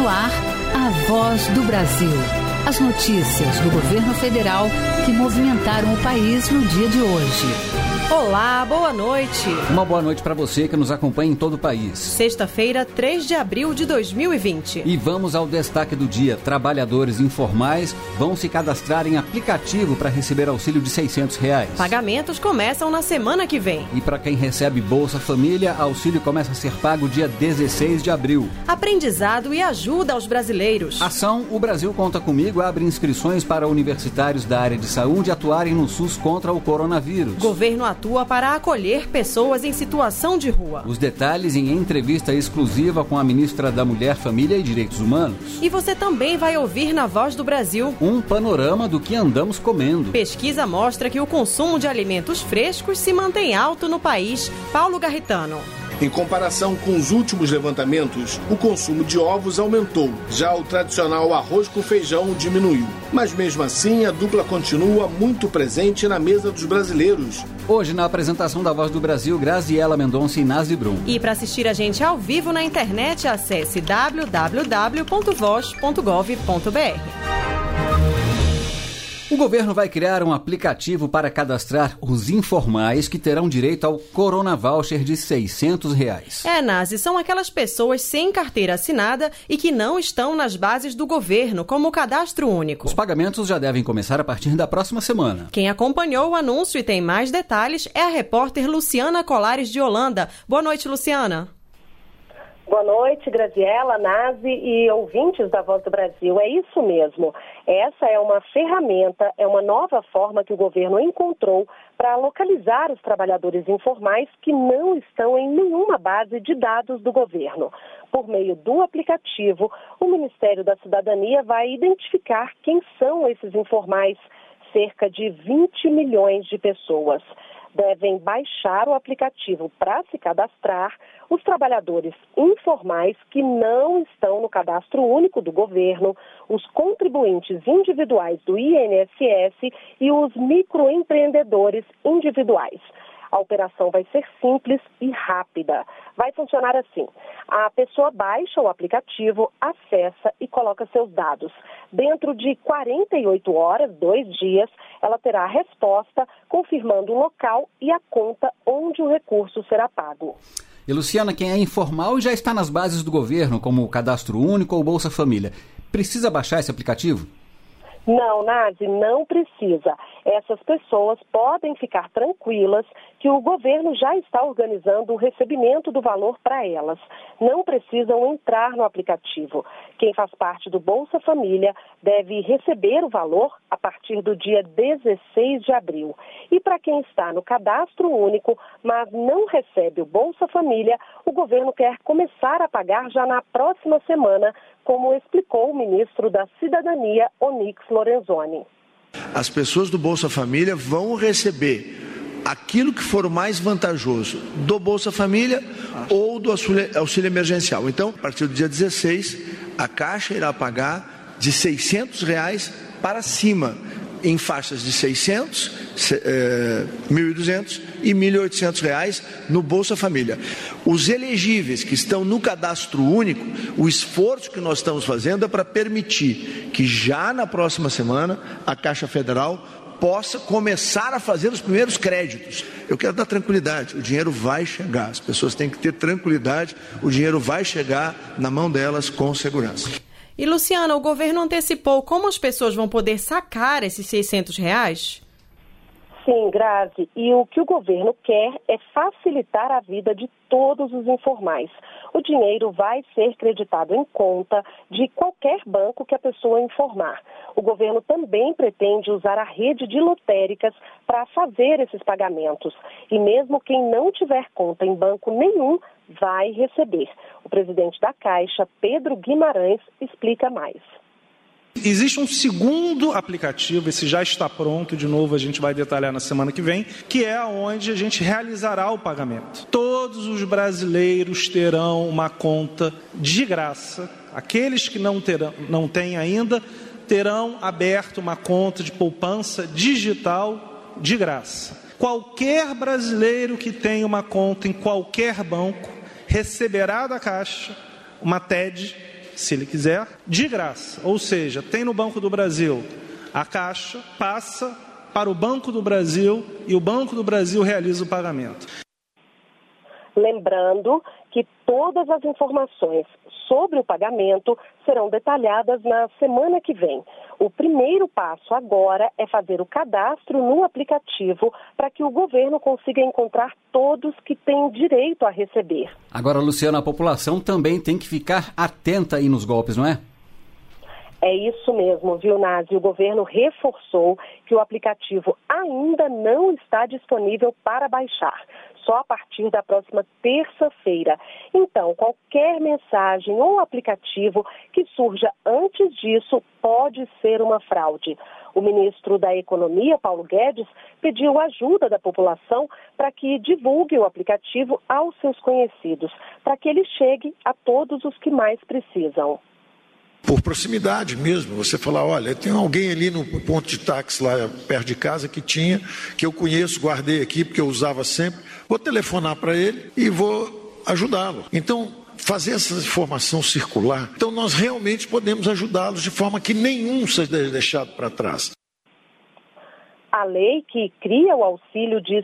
No ar, a Voz do Brasil. As notícias do governo federal que movimentaram o país no dia de hoje. Olá, boa noite. Uma boa noite para você que nos acompanha em todo o país. Sexta-feira, 3 de abril de 2020. E vamos ao destaque do dia. Trabalhadores informais vão se cadastrar em aplicativo para receber auxílio de R$600. Pagamentos começam na semana que vem. E para quem recebe Bolsa Família, auxílio começa a ser pago dia 16 de abril. Aprendizado e ajuda aos brasileiros. Ação O Brasil Conta Comigo abre inscrições para universitários da área de saúde atuarem no SUS contra o coronavírus. Governo atua para acolher pessoas em situação de rua. Os detalhes em entrevista exclusiva com a ministra da Mulher, Família e Direitos Humanos. E você também vai ouvir na Voz do Brasil um panorama do que andamos comendo. Pesquisa mostra que o consumo de alimentos frescos se mantém alto no país. Paulo Garritano. Em comparação com os últimos levantamentos, o consumo de ovos aumentou. Já o tradicional arroz com feijão diminuiu. Mas mesmo assim, a dupla continua muito presente na mesa dos brasileiros. Hoje, na apresentação da Voz do Brasil, Graziela Mendonça e Nazi Brum. E para assistir a gente ao vivo na internet, acesse www.voz.gov.br. O governo vai criar um aplicativo para cadastrar os informais que terão direito ao Corona Voucher de R$600. Nazi, são aquelas pessoas sem carteira assinada e que não estão nas bases do governo, como o Cadastro Único. Os pagamentos já devem começar a partir da próxima semana. Quem acompanhou o anúncio e tem mais detalhes é a repórter Luciana Colares de Holanda. Boa noite, Luciana. Boa noite, Graziela, Nazi e ouvintes da Voz do Brasil. É isso mesmo. Essa é uma ferramenta, é uma nova forma que o governo encontrou para localizar os trabalhadores informais que não estão em nenhuma base de dados do governo. Por meio do aplicativo, o Ministério da Cidadania vai identificar quem são esses informais, cerca de 20 milhões de pessoas. Devem baixar o aplicativo para se cadastrar os trabalhadores informais que não estão no Cadastro Único do governo, os contribuintes individuais do INSS e os microempreendedores individuais. A operação vai ser simples e rápida. Vai funcionar assim: a pessoa baixa o aplicativo, acessa e coloca seus dados. Dentro de 48 horas, 2 dias, ela terá a resposta confirmando o local e a conta onde o recurso será pago. E Luciana, quem é informal e já está nas bases do governo, como o Cadastro Único ou Bolsa Família, precisa baixar esse aplicativo? Não, Nazi, não precisa. Essas pessoas podem ficar tranquilas que o governo já está organizando o recebimento do valor para elas. Não precisam entrar no aplicativo. Quem faz parte do Bolsa Família deve receber o valor a partir do dia 16 de abril. E para quem está no Cadastro Único, mas não recebe o Bolsa Família, o governo quer começar a pagar já na próxima semana, como explicou o ministro da Cidadania, Onyx Lorenzoni. As pessoas do Bolsa Família vão receber aquilo que for mais vantajoso do Bolsa Família ou do auxílio emergencial. Então, a partir do dia 16, a Caixa irá pagar de R$600 para cima, em faixas de 600, 1.200 e R$1.800 no Bolsa Família. Os elegíveis que estão no Cadastro Único, o esforço que nós estamos fazendo é para permitir que já na próxima semana a Caixa Federal possa começar a fazer os primeiros créditos. Eu quero dar tranquilidade, o dinheiro vai chegar, as pessoas têm que ter tranquilidade, o dinheiro vai chegar na mão delas com segurança. E, Luciana, o governo antecipou como as pessoas vão poder sacar esses R$600? Sim, Grazi, e o que o governo quer é facilitar a vida de todos os informais. O dinheiro vai ser creditado em conta de qualquer banco que a pessoa informar. O governo também pretende usar a rede de lotéricas para fazer esses pagamentos. E mesmo quem não tiver conta em banco nenhum vai receber. O presidente da Caixa, Pedro Guimarães, explica mais. Existe um segundo aplicativo, esse já está pronto, de novo a gente vai detalhar na semana que vem, que é onde a gente realizará o pagamento. Todos os brasileiros terão uma conta de graça. Aqueles que não têm ainda, terão aberto uma conta de poupança digital de graça. Qualquer brasileiro que tenha uma conta em qualquer banco receberá da Caixa uma TED se ele quiser, de graça. Ou seja, tem no Banco do Brasil a Caixa, passa para o Banco do Brasil e o Banco do Brasil realiza o pagamento. Lembrando que todas as informações sobre o pagamento serão detalhadas na semana que vem. O primeiro passo agora é fazer o cadastro no aplicativo para que o governo consiga encontrar todos que têm direito a receber. Agora, Luciana, a população também tem que ficar atenta aí nos golpes, não é? É isso mesmo, viu, Nazi? O governo reforçou que o aplicativo ainda não está disponível para baixar, só a partir da próxima terça-feira. Então, qualquer mensagem ou aplicativo que surja antes disso pode ser uma fraude. O ministro da Economia, Paulo Guedes, pediu ajuda da população para que divulgue o aplicativo aos seus conhecidos, para que ele chegue a todos os que mais precisam. Por proximidade mesmo, você falar, olha, tem alguém ali no ponto de táxi lá perto de casa que eu conheço, guardei aqui porque eu usava sempre, vou telefonar para ele e vou ajudá-lo. Então, fazer essa informação circular, então nós realmente podemos ajudá-los de forma que nenhum seja deixado para trás. A lei que cria o auxílio de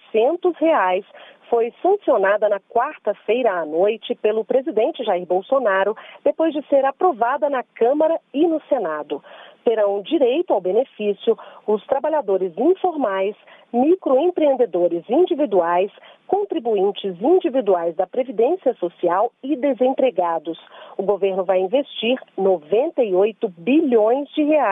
R$600 foi sancionada na quarta-feira à noite pelo presidente Jair Bolsonaro, depois de ser aprovada na Câmara e no Senado. Terão direito ao benefício os trabalhadores informais, microempreendedores individuais, contribuintes individuais da Previdência Social e desempregados. O governo vai investir R$98 bilhões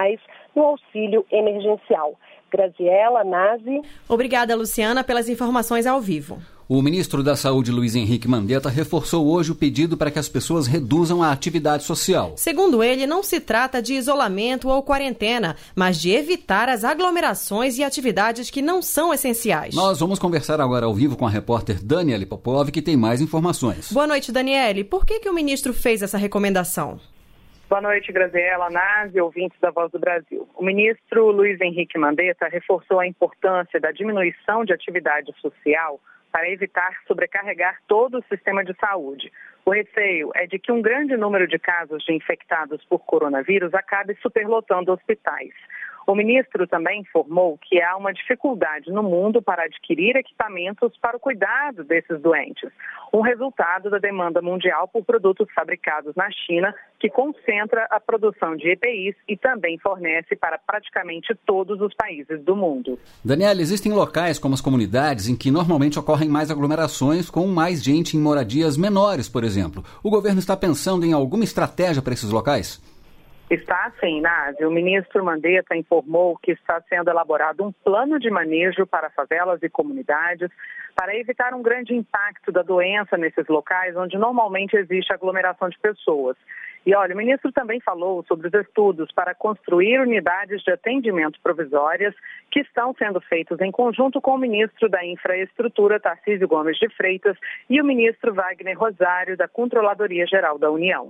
no auxílio emergencial. Graziela, Nazi. Obrigada, Luciana, pelas informações ao vivo. O ministro da Saúde, Luiz Henrique Mandetta, reforçou hoje o pedido para que as pessoas reduzam a atividade social. Segundo ele, não se trata de isolamento ou quarentena, mas de evitar as aglomerações e atividades que não são essenciais. Nós vamos conversar agora ao vivo com a repórter Daniele Popov, que tem mais informações. Boa noite, Daniele. Por que o ministro fez essa recomendação? Boa noite, Graziela, Nazi, ouvintes da Voz do Brasil. O ministro Luiz Henrique Mandetta reforçou a importância da diminuição de atividade social para evitar sobrecarregar todo o sistema de saúde. O receio é de que um grande número de casos de infectados por coronavírus acabe superlotando hospitais. O ministro também informou que há uma dificuldade no mundo para adquirir equipamentos para o cuidado desses doentes, um resultado da demanda mundial por produtos fabricados na China, que concentra a produção de EPIs e também fornece para praticamente todos os países do mundo. Daniela, existem locais como as comunidades em que normalmente ocorrem mais aglomerações com mais gente em moradias menores, por exemplo. O governo está pensando em alguma estratégia para esses locais? Está sim, Nazi. O ministro Mandetta informou que está sendo elaborado um plano de manejo para favelas e comunidades para evitar um grande impacto da doença nesses locais onde normalmente existe aglomeração de pessoas. E olha, o ministro também falou sobre os estudos para construir unidades de atendimento provisórias que estão sendo feitos em conjunto com o ministro da Infraestrutura, Tarcísio Gomes de Freitas, e o ministro Wagner Rosário, da Controladoria Geral da União.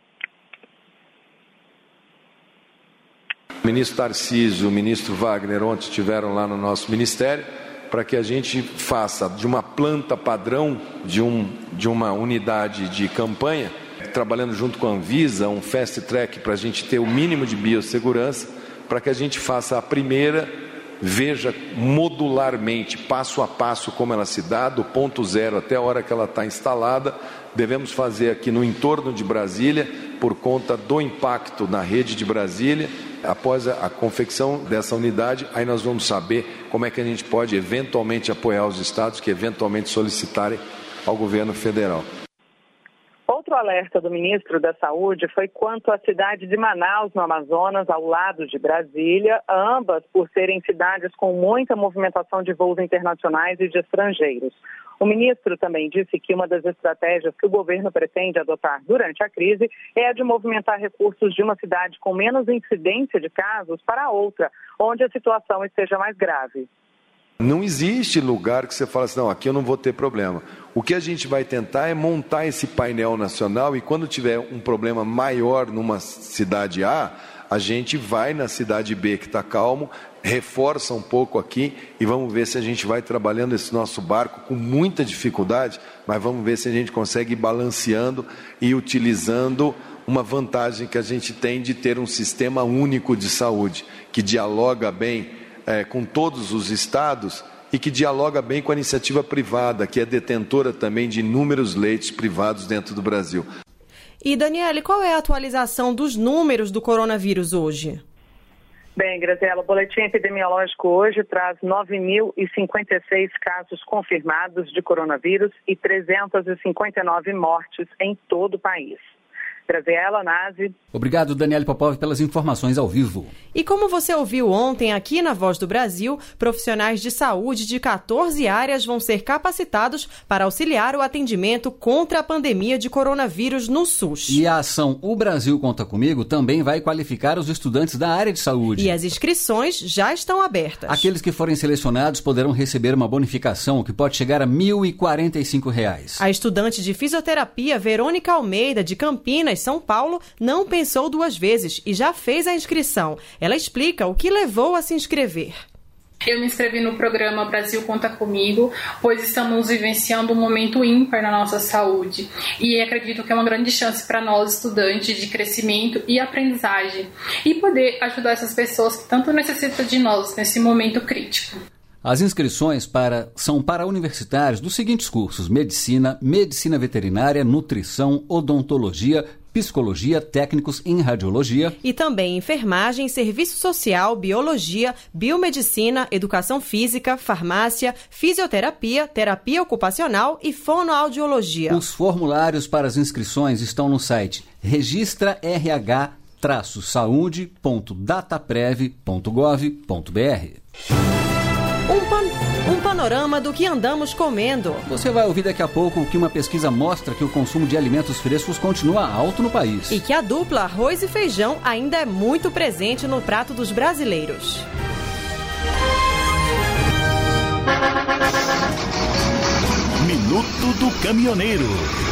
O ministro Tarcísio e o ministro Wagner ontem estiveram lá no nosso ministério para que a gente faça de uma planta padrão, de uma unidade de campanha, trabalhando junto com a Anvisa, um fast track para a gente ter o mínimo de biossegurança, para que a gente faça a primeira, veja modularmente, passo a passo como ela se dá, do ponto zero até a hora que ela está instalada. Devemos fazer aqui no entorno de Brasília, por conta do impacto na rede de Brasília. Após a confecção dessa unidade, aí nós vamos saber como é que a gente pode eventualmente apoiar os estados que eventualmente solicitarem ao governo federal. Outro alerta do ministro da Saúde foi quanto à cidade de Manaus, no Amazonas, ao lado de Brasília, ambas por serem cidades com muita movimentação de voos internacionais e de estrangeiros. O ministro também disse que uma das estratégias que o governo pretende adotar durante a crise é a de movimentar recursos de uma cidade com menos incidência de casos para outra, onde a situação esteja mais grave. Não existe lugar que você fala assim, não, aqui eu não vou ter problema. O que a gente vai tentar é montar esse painel nacional e quando tiver um problema maior numa cidade A, a gente vai na cidade B, que está calmo, reforça um pouco aqui e vamos ver se a gente vai trabalhando esse nosso barco com muita dificuldade, mas vamos ver se a gente consegue ir balanceando e utilizando uma vantagem que a gente tem de ter um sistema único de saúde, que dialoga bem com todos os estados e que dialoga bem com a iniciativa privada, que é detentora também de inúmeros leitos privados dentro do Brasil. E, Daniele, qual é a atualização dos números do coronavírus hoje? Bem, Graziela, o boletim epidemiológico hoje traz 9.056 casos confirmados de coronavírus e 359 mortes em todo o país. Graziela, Nazi. Obrigado, Daniele Popov, pelas informações ao vivo. E como você ouviu ontem aqui na Voz do Brasil, profissionais de saúde de 14 áreas vão ser capacitados para auxiliar o atendimento contra a pandemia de coronavírus no SUS. E a ação O Brasil Conta Comigo também vai qualificar os estudantes da área de saúde. E as inscrições já estão abertas. Aqueles que forem selecionados poderão receber uma bonificação que pode chegar a R$ 1.045. A estudante de fisioterapia Verônica Almeida, de Campinas, São Paulo, não pensou duas vezes e já fez a inscrição. Ela explica o que levou a se inscrever. Eu me inscrevi no programa Brasil Conta Comigo, pois estamos vivenciando um momento ímpar na nossa saúde e acredito que é uma grande chance para nós, estudantes, de crescimento e aprendizagem e poder ajudar essas pessoas que tanto necessitam de nós nesse momento crítico. As inscrições são para universitários dos seguintes cursos: Medicina, Medicina Veterinária, Nutrição, Odontologia, Psicologia, técnicos em Radiologia. E também Enfermagem, Serviço Social, Biologia, Biomedicina, Educação Física, Farmácia, Fisioterapia, Terapia Ocupacional e Fonoaudiologia. Os formulários para as inscrições estão no site registrarh-trassaúde.dataprev.gov.br. Um panorama do que andamos comendo. Você vai ouvir daqui a pouco que uma pesquisa mostra que o consumo de alimentos frescos continua alto no país. E que a dupla arroz e feijão ainda é muito presente no prato dos brasileiros. Minuto do Caminhoneiro.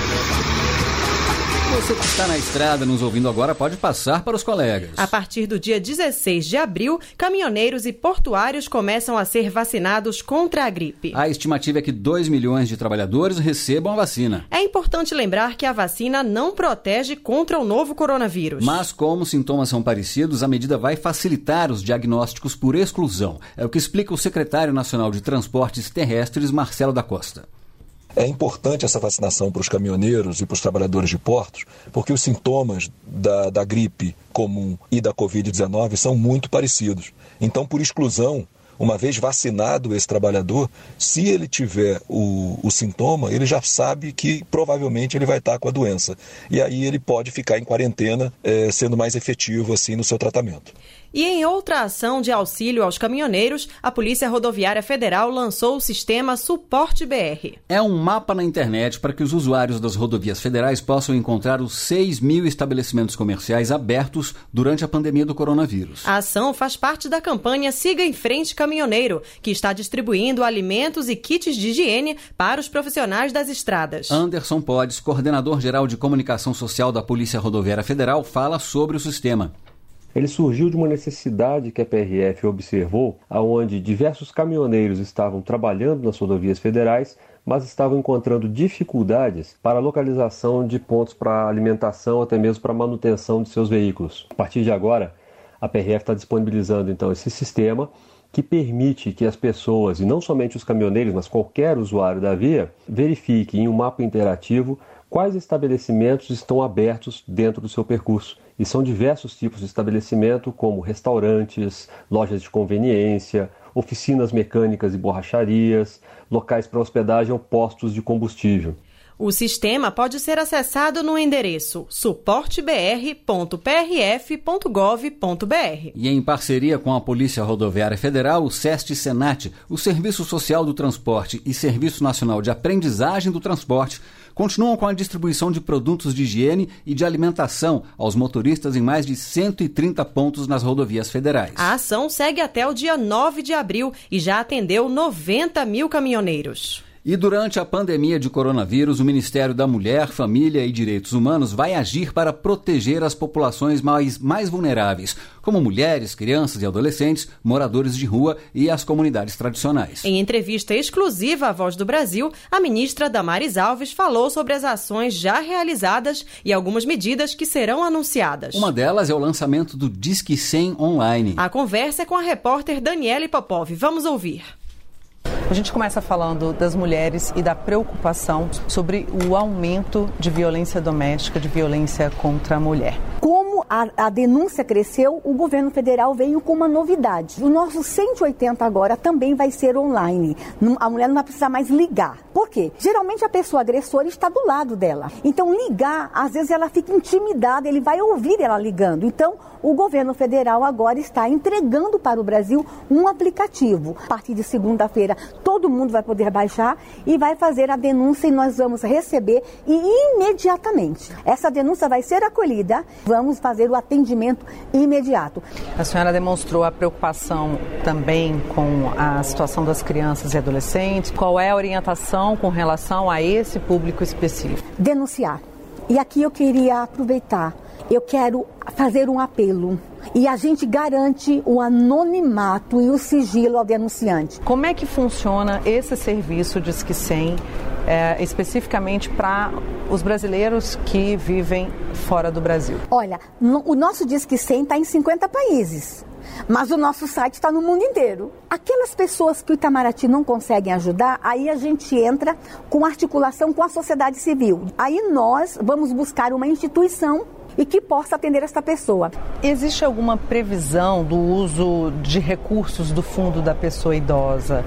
Você que está na estrada nos ouvindo agora pode passar para os colegas. A partir do dia 16 de abril, caminhoneiros e portuários começam a ser vacinados contra a gripe. A estimativa é que 2 milhões de trabalhadores recebam a vacina. É importante lembrar que a vacina não protege contra o novo coronavírus. Mas como os sintomas são parecidos, a medida vai facilitar os diagnósticos por exclusão. É o que explica o secretário nacional de Transportes Terrestres, Marcelo da Costa. É importante essa vacinação para os caminhoneiros e para os trabalhadores de portos, porque os sintomas da gripe comum e da Covid-19 são muito parecidos. Então, por exclusão, uma vez vacinado esse trabalhador, se ele tiver o sintoma, ele já sabe que provavelmente ele vai estar com a doença. E aí ele pode ficar em quarentena, sendo mais efetivo assim no seu tratamento. E em outra ação de auxílio aos caminhoneiros, a Polícia Rodoviária Federal lançou o sistema Suporte BR. É um mapa na internet para que os usuários das rodovias federais possam encontrar os 6.000 estabelecimentos comerciais abertos durante a pandemia do coronavírus. A ação faz parte da campanha Siga em Frente Caminhoneiro, que está distribuindo alimentos e kits de higiene para os profissionais das estradas. Anderson Podes, coordenador-geral de comunicação social da Polícia Rodoviária Federal, fala sobre o sistema. Ele surgiu de uma necessidade que a PRF observou, onde diversos caminhoneiros estavam trabalhando nas rodovias federais, mas estavam encontrando dificuldades para a localização de pontos para alimentação, até mesmo para manutenção de seus veículos. A partir de agora, a PRF está disponibilizando então esse sistema que permite que as pessoas, e não somente os caminhoneiros, mas qualquer usuário da via, verifique em um mapa interativo quais estabelecimentos estão abertos dentro do seu percurso. E são diversos tipos de estabelecimento, como restaurantes, lojas de conveniência, oficinas mecânicas e borracharias, locais para hospedagem ou postos de combustível. O sistema pode ser acessado no endereço suportebr.prf.gov.br. E em parceria com a Polícia Rodoviária Federal, o SEST-SENAT, o Serviço Social do Transporte e Serviço Nacional de Aprendizagem do Transporte continuam com a distribuição de produtos de higiene e de alimentação aos motoristas em mais de 130 pontos nas rodovias federais. A ação segue até o dia 9 de abril e já atendeu 90 mil caminhoneiros. E durante a pandemia de coronavírus, o Ministério da Mulher, Família e Direitos Humanos vai agir para proteger as populações mais vulneráveis, como mulheres, crianças e adolescentes, moradores de rua e as comunidades tradicionais. Em entrevista exclusiva à Voz do Brasil, a ministra Damares Alves falou sobre as ações já realizadas e algumas medidas que serão anunciadas. Uma delas é o lançamento do Disque 100 online. A conversa é com a repórter Daniele Popov. Vamos ouvir. A gente começa falando das mulheres e da preocupação sobre o aumento de violência doméstica, de violência contra a mulher. Como a denúncia cresceu, o governo federal veio com uma novidade. O nosso 180 agora também vai ser online. A mulher não vai precisar mais ligar. Por quê? Geralmente a pessoa agressora está do lado dela. Então ligar, às vezes ela fica intimidada, ele vai ouvir ela ligando. Então o governo federal agora está entregando para o Brasil um aplicativo. A partir de segunda-feira todo mundo vai poder baixar e vai fazer a denúncia e nós vamos receber e imediatamente. Essa denúncia vai ser acolhida, vamos fazer o atendimento imediato. A senhora demonstrou a preocupação também com a situação das crianças e adolescentes. Qual é a orientação com relação a esse público específico? Denunciar. E aqui eu queria aproveitar. Eu quero fazer um apelo e a gente garante o anonimato e o sigilo ao denunciante. Como é que funciona esse serviço Disque 100 especificamente para os brasileiros que vivem fora do Brasil? Olha, o nosso Disque 100 está em 50 países. Mas o nosso site está no mundo inteiro. Aquelas pessoas que o Itamaraty não conseguem ajudar, aí a gente entra com articulação com a sociedade civil. Aí nós vamos buscar uma instituição e que possa atender essa pessoa. Existe alguma previsão do uso de recursos do Fundo da Pessoa Idosa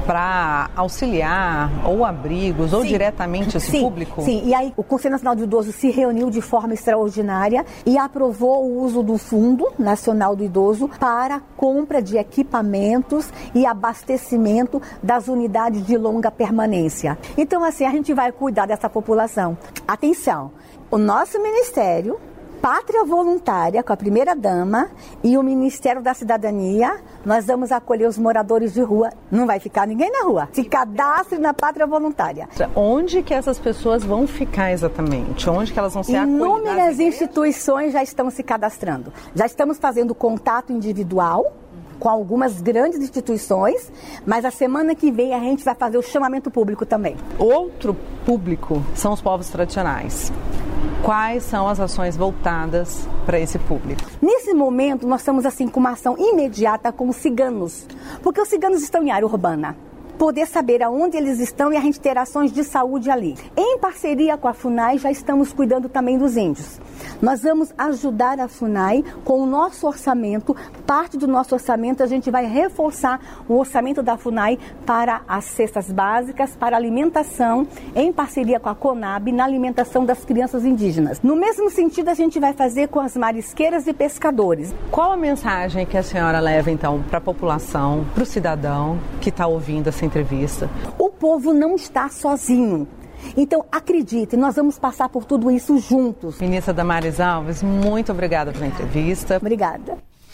para auxiliar ou abrigos ou diretamente esse público? Sim, e aí o Conselho Nacional do Idoso se reuniu de forma extraordinária e aprovou o uso do Fundo Nacional do Idoso para compra de equipamentos e abastecimento das unidades de longa permanência. Então, assim, a gente vai cuidar dessa população. Atenção, o nosso Ministério Pátria Voluntária, com a primeira-dama, e o Ministério da Cidadania, nós vamos acolher os moradores de rua. Não vai ficar ninguém na rua. Se cadastre na Pátria Voluntária. Onde que essas pessoas vão ficar exatamente? Onde que elas vão ser acolhidas? Inúmeras instituições já estão se cadastrando. Já estamos fazendo contato individual com algumas grandes instituições, mas a semana que vem a gente vai fazer o chamamento público também. Outro público são os povos tradicionais. Quais são as ações voltadas para esse público? Nesse momento, nós estamos assim com uma ação imediata com os ciganos, porque os ciganos estão em área urbana. Poder saber aonde eles estão e a gente ter ações de saúde ali. Em parceria com a FUNAI, já estamos cuidando também dos índios. Nós vamos ajudar a FUNAI com o nosso orçamento. Parte do nosso orçamento a gente vai reforçar o orçamento da FUNAI para as cestas básicas, para alimentação, em parceria com a CONAB, na alimentação das crianças indígenas. No mesmo sentido, a gente vai fazer com as marisqueiras e pescadores. Qual a mensagem que a senhora leva, então, para a população, para o cidadão que está ouvindo essa entrevista? O povo não está sozinho. Então, acredite, nós vamos passar por tudo isso juntos. Ministra Damares Alves, muito obrigada pela entrevista. Obrigada.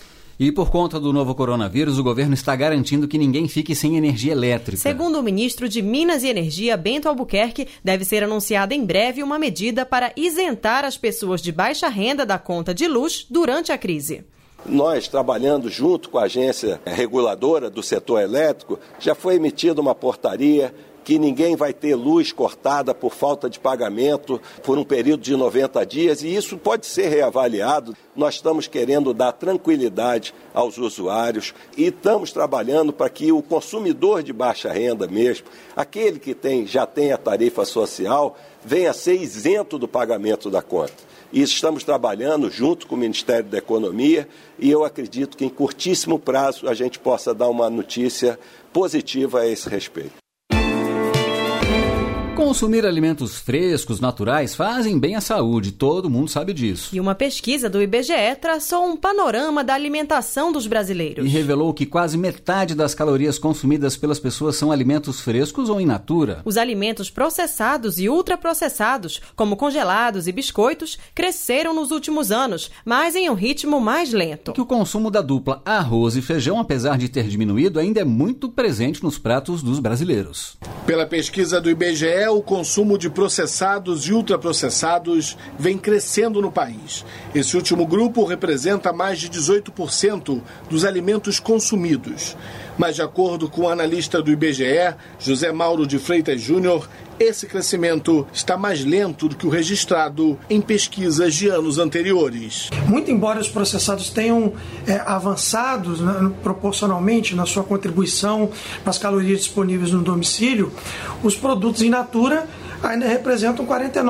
E por conta do novo coronavírus, o governo está garantindo que ninguém fique sem energia elétrica. Segundo o ministro de Minas e Energia, Bento Albuquerque, deve ser anunciada em breve uma medida para isentar as pessoas de baixa renda da conta de luz durante a crise. Nós, trabalhando junto com a agência reguladora do setor elétrico, já foi emitida uma portaria que ninguém vai ter luz cortada por falta de pagamento por um período de 90 dias e isso pode ser reavaliado. Nós estamos querendo dar tranquilidade aos usuários e estamos trabalhando para que o consumidor de baixa renda mesmo, aquele que já tem a tarifa social, venha a ser isento do pagamento da conta. Isso estamos trabalhando junto com o Ministério da Economia e eu acredito que em curtíssimo prazo a gente possa dar uma notícia positiva a esse respeito. Consumir alimentos frescos, naturais, fazem bem à saúde, todo mundo sabe disso. E uma pesquisa do IBGE traçou um panorama da alimentação dos brasileiros. E revelou que quase metade das calorias consumidas pelas pessoas são alimentos frescos ou in natura. Os alimentos processados e ultraprocessados, como congelados e biscoitos, cresceram nos últimos anos, mas em um ritmo mais lento. Que o consumo da dupla arroz e feijão, apesar de ter diminuído, ainda é muito presente nos pratos dos brasileiros. Pela pesquisa do IBGE, o consumo de processados e ultraprocessados vem crescendo no país. Esse último grupo representa mais de 18% dos alimentos consumidos. Mas, de acordo com o analista do IBGE, José Mauro de Freitas Júnior, esse crescimento está mais lento do que o registrado em pesquisas de anos anteriores. Muito embora os processados tenham avançado proporcionalmente na sua contribuição para as calorias disponíveis no domicílio, os produtos in natura ainda representam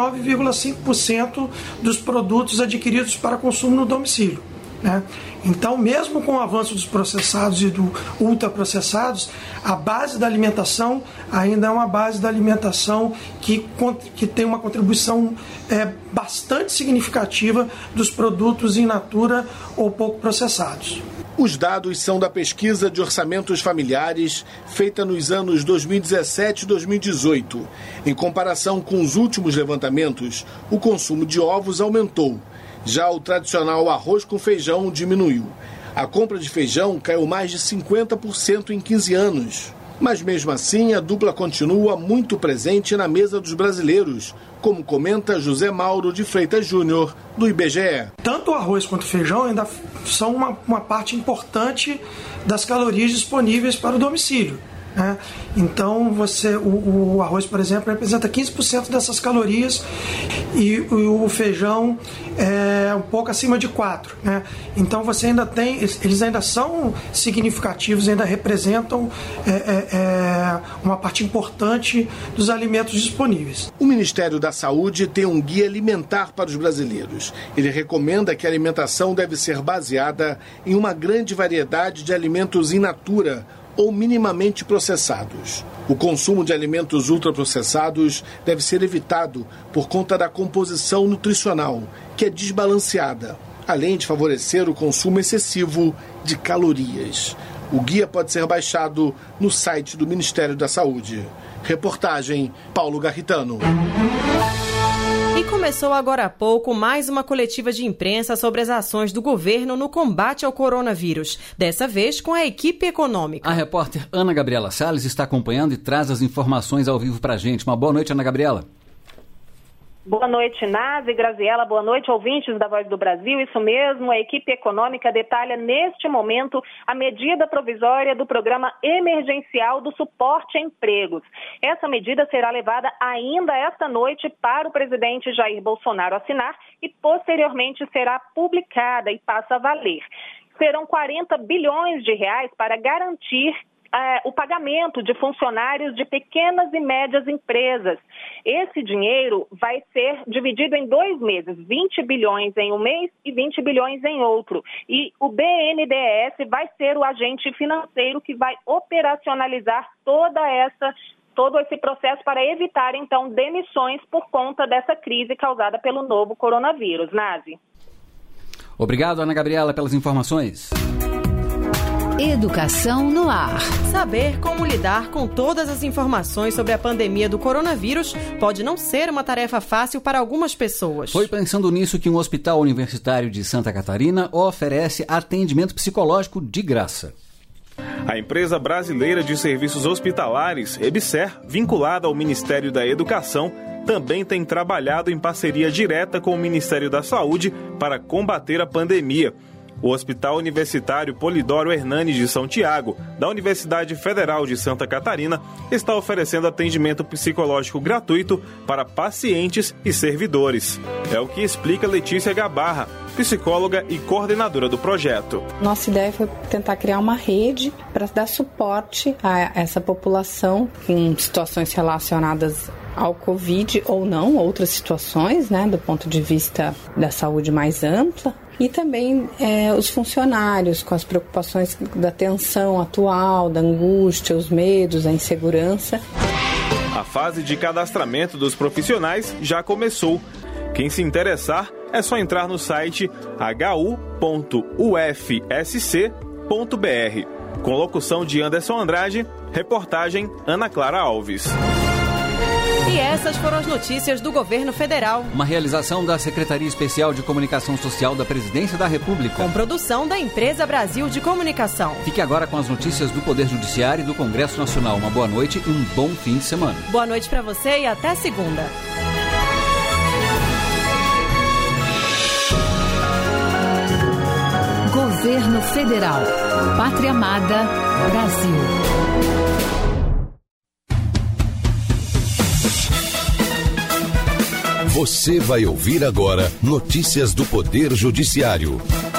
49,5% dos produtos adquiridos para consumo no domicílio. Então, mesmo com o avanço dos processados e do ultraprocessados, a base da alimentação ainda é uma base da alimentação que tem uma contribuição bastante significativa dos produtos in natura ou pouco processados. Os dados são da pesquisa de orçamentos familiares feita nos anos 2017 e 2018. Em comparação com os últimos levantamentos, o consumo de ovos aumentou. Já o tradicional arroz com feijão diminuiu. A compra de feijão caiu mais de 50% em 15 anos. Mas mesmo assim, a dupla continua muito presente na mesa dos brasileiros, como comenta José Mauro de Freitas Júnior, do IBGE. Tanto o arroz quanto o feijão ainda são uma parte importante das calorias disponíveis para o domicílio. Então, o arroz, por exemplo, representa 15% dessas calorias e o feijão é um pouco acima de 4%. Então, você ainda tem, eles ainda são significativos, ainda representam uma parte importante dos alimentos disponíveis. O Ministério da Saúde tem um guia alimentar para os brasileiros. Ele recomenda que a alimentação deve ser baseada em uma grande variedade de alimentos in natura ou minimamente processados. O consumo de alimentos ultraprocessados deve ser evitado por conta da composição nutricional, que é desbalanceada, além de favorecer o consumo excessivo de calorias. O guia pode ser baixado no site do Ministério da Saúde. Reportagem Paulo Garritano. E começou agora há pouco mais uma coletiva de imprensa sobre as ações do governo no combate ao coronavírus, dessa vez com a equipe econômica. A repórter Ana Gabriela Salles está acompanhando e traz as informações ao vivo para a gente. Uma boa noite, Ana Gabriela. Boa noite, Nazi, Graziela, boa noite, ouvintes da Voz do Brasil. Isso mesmo, a equipe econômica detalha neste momento a medida provisória do Programa Emergencial do Suporte a Empregos. Essa medida será levada ainda esta noite para o presidente Jair Bolsonaro assinar e posteriormente será publicada e passa a valer. Serão 40 bilhões de reais para garantir o pagamento de funcionários de pequenas e médias empresas. Esse dinheiro vai ser dividido em 2 meses, 20 bilhões em um mês e 20 bilhões em outro. E o BNDES vai ser o agente financeiro que vai operacionalizar todo esse processo para evitar, então, demissões por conta dessa crise causada pelo novo coronavírus. Nazi. Obrigado, Ana Gabriela, pelas informações. Educação no ar. Saber como lidar com todas as informações sobre a pandemia do coronavírus pode não ser uma tarefa fácil para algumas pessoas. Foi pensando nisso que um hospital universitário de Santa Catarina oferece atendimento psicológico de graça. A empresa brasileira de serviços hospitalares, EBSER, vinculada ao Ministério da Educação, também tem trabalhado em parceria direta com o Ministério da Saúde para combater a pandemia. O Hospital Universitário Polidoro Hernani de São Tiago, da Universidade Federal de Santa Catarina, está oferecendo atendimento psicológico gratuito para pacientes e servidores. É o que explica Letícia Gabarra, psicóloga e coordenadora do projeto. Nossa ideia foi tentar criar uma rede para dar suporte a essa população em situações relacionadas ao Covid ou não, outras situações, do ponto de vista da saúde mais ampla. E também os funcionários com as preocupações da tensão atual, da angústia, os medos, a insegurança. A fase de cadastramento dos profissionais já começou. Quem se interessar é só entrar no site hu.ufsc.br. Com locução de Anderson Andrade, reportagem Ana Clara Alves. E essas foram as notícias do Governo Federal. Uma realização da Secretaria Especial de Comunicação Social da Presidência da República. Com produção da Empresa Brasil de Comunicação. Fique agora com as notícias do Poder Judiciário e do Congresso Nacional. Uma boa noite e um bom fim de semana. Boa noite para você e até segunda. Governo Federal. Pátria Amada, Brasil. Você vai ouvir agora notícias do Poder Judiciário.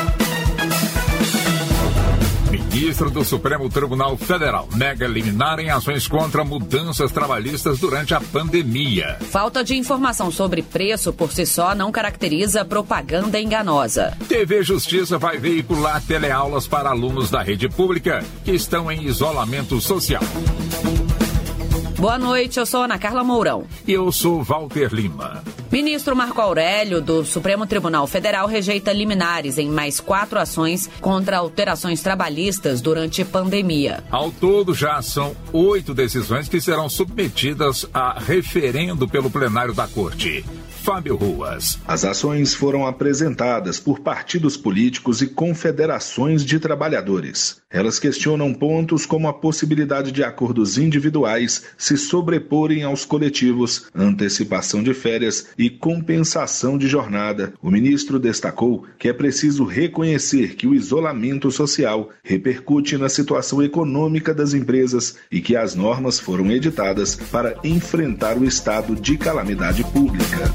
Ministro do Supremo Tribunal Federal nega liminar em ações contra mudanças trabalhistas durante a pandemia. Falta de informação sobre preço por si só não caracteriza propaganda enganosa. TV Justiça vai veicular teleaulas para alunos da rede pública que estão em isolamento social. Boa noite, eu sou Ana Carla Mourão. E eu sou Walter Lima. Ministro Marco Aurélio, do Supremo Tribunal Federal, rejeita liminares em mais 4 ações contra alterações trabalhistas durante pandemia. Ao todo, já são 8 decisões que serão submetidas a referendo pelo plenário da Corte. Fábio Ruas. As ações foram apresentadas por partidos políticos e confederações de trabalhadores. Elas questionam pontos como a possibilidade de acordos individuais se sobreporem aos coletivos, antecipação de férias e compensação de jornada. O ministro destacou que é preciso reconhecer que o isolamento social repercute na situação econômica das empresas e que as normas foram editadas para enfrentar o estado de calamidade pública.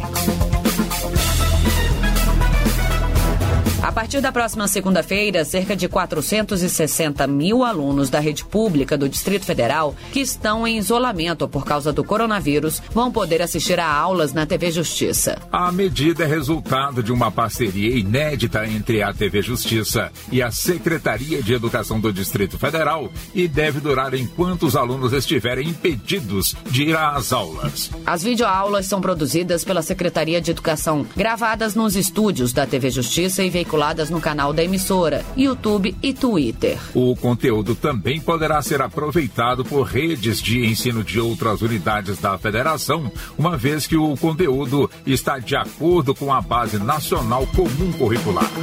A partir da próxima segunda-feira, cerca de 460 mil alunos da rede pública do Distrito Federal que estão em isolamento por causa do coronavírus vão poder assistir a aulas na TV Justiça. A medida é resultado de uma parceria inédita entre a TV Justiça e a Secretaria de Educação do Distrito Federal e deve durar enquanto os alunos estiverem impedidos de ir às aulas. As videoaulas são produzidas pela Secretaria de Educação, gravadas nos estúdios da TV Justiça e veiculadas no canal da emissora, YouTube e Twitter. O conteúdo também poderá ser aproveitado por redes de ensino de outras unidades da federação, uma vez que o conteúdo está de acordo com a Base Nacional Comum Curricular.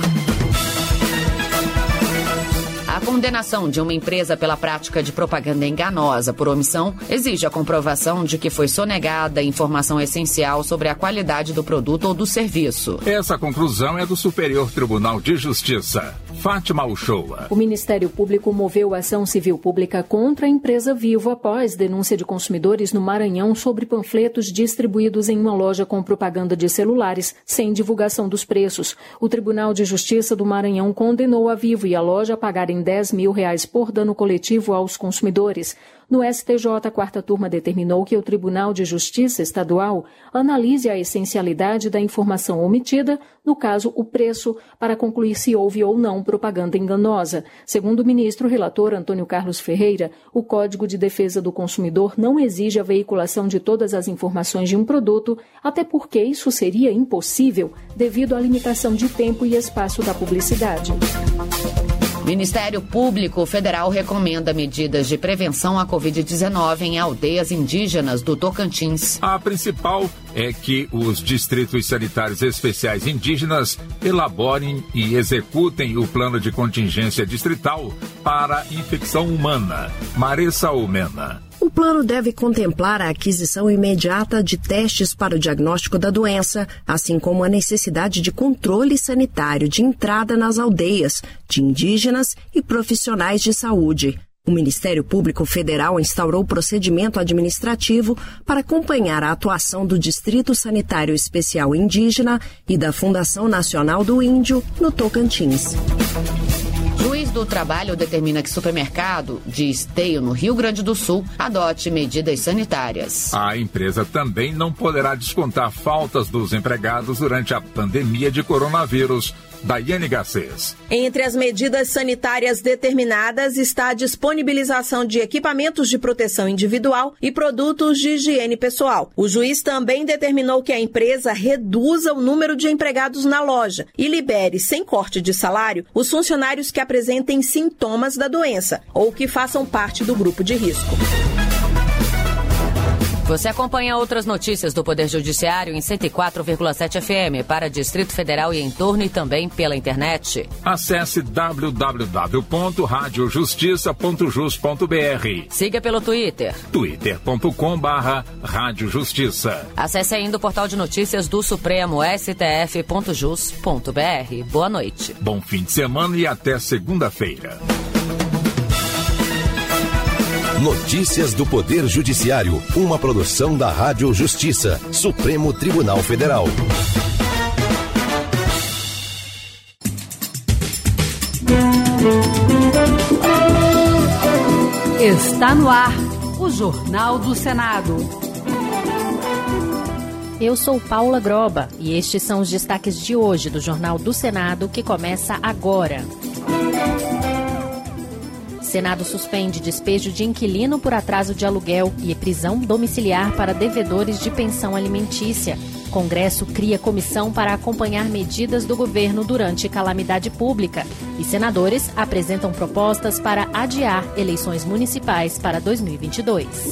A condenação de uma empresa pela prática de propaganda enganosa por omissão exige a comprovação de que foi sonegada informação essencial sobre a qualidade do produto ou do serviço. Essa conclusão é do Superior Tribunal de Justiça. Fátima Uchoa. O Ministério Público moveu ação civil pública contra a empresa Vivo após denúncia de consumidores no Maranhão sobre panfletos distribuídos em uma loja com propaganda de celulares sem divulgação dos preços. O Tribunal de Justiça do Maranhão condenou a Vivo e a loja a pagarem R$10 mil por dano coletivo aos consumidores. No STJ, a quarta turma determinou que o Tribunal de Justiça Estadual analise a essencialidade da informação omitida, no caso, o preço, para concluir se houve ou não propaganda enganosa. Segundo o ministro relator Antônio Carlos Ferreira, o Código de Defesa do Consumidor não exige a veiculação de todas as informações de um produto, até porque isso seria impossível devido à limitação de tempo e espaço da publicidade. Ministério Público Federal recomenda medidas de prevenção à Covid-19 em aldeias indígenas do Tocantins. A principal é que os distritos sanitários especiais indígenas elaborem e executem o plano de contingência distrital para infecção humana. Maressa Almena. O plano deve contemplar a aquisição imediata de testes para o diagnóstico da doença, assim como a necessidade de controle sanitário de entrada nas aldeias, de indígenas e profissionais de saúde. O Ministério Público Federal instaurou procedimento administrativo para acompanhar a atuação do Distrito Sanitário Especial Indígena e da Fundação Nacional do Índio no Tocantins. Juiz do Trabalho determina que supermercado de Esteio, no Rio Grande do Sul, adote medidas sanitárias. A empresa também não poderá descontar faltas dos empregados durante a pandemia de coronavírus. Daiane Garcês. Entre as medidas sanitárias determinadas está a disponibilização de equipamentos de proteção individual e produtos de higiene pessoal. O juiz também determinou que a empresa reduza o número de empregados na loja e libere, sem corte de salário, os funcionários que apresentem sintomas da doença ou que façam parte do grupo de risco. Você acompanha outras notícias do Poder Judiciário em 104,7 FM para Distrito Federal e entorno e também pela internet. Acesse www.radiojustiça.jus.br. Siga pelo Twitter. twitter.com/radiojustiça. Acesse ainda o portal de notícias do Supremo, stf.jus.br. Boa noite. Bom fim de semana e até segunda-feira. Notícias do Poder Judiciário, uma produção da Rádio Justiça, Supremo Tribunal Federal. Está no ar, o Jornal do Senado. Eu sou Paula Groba e estes são os destaques de hoje do Jornal do Senado, que começa agora. Senado suspende despejo de inquilino por atraso de aluguel e prisão domiciliar para devedores de pensão alimentícia. Congresso cria comissão para acompanhar medidas do governo durante calamidade pública. E senadores apresentam propostas para adiar eleições municipais para 2022.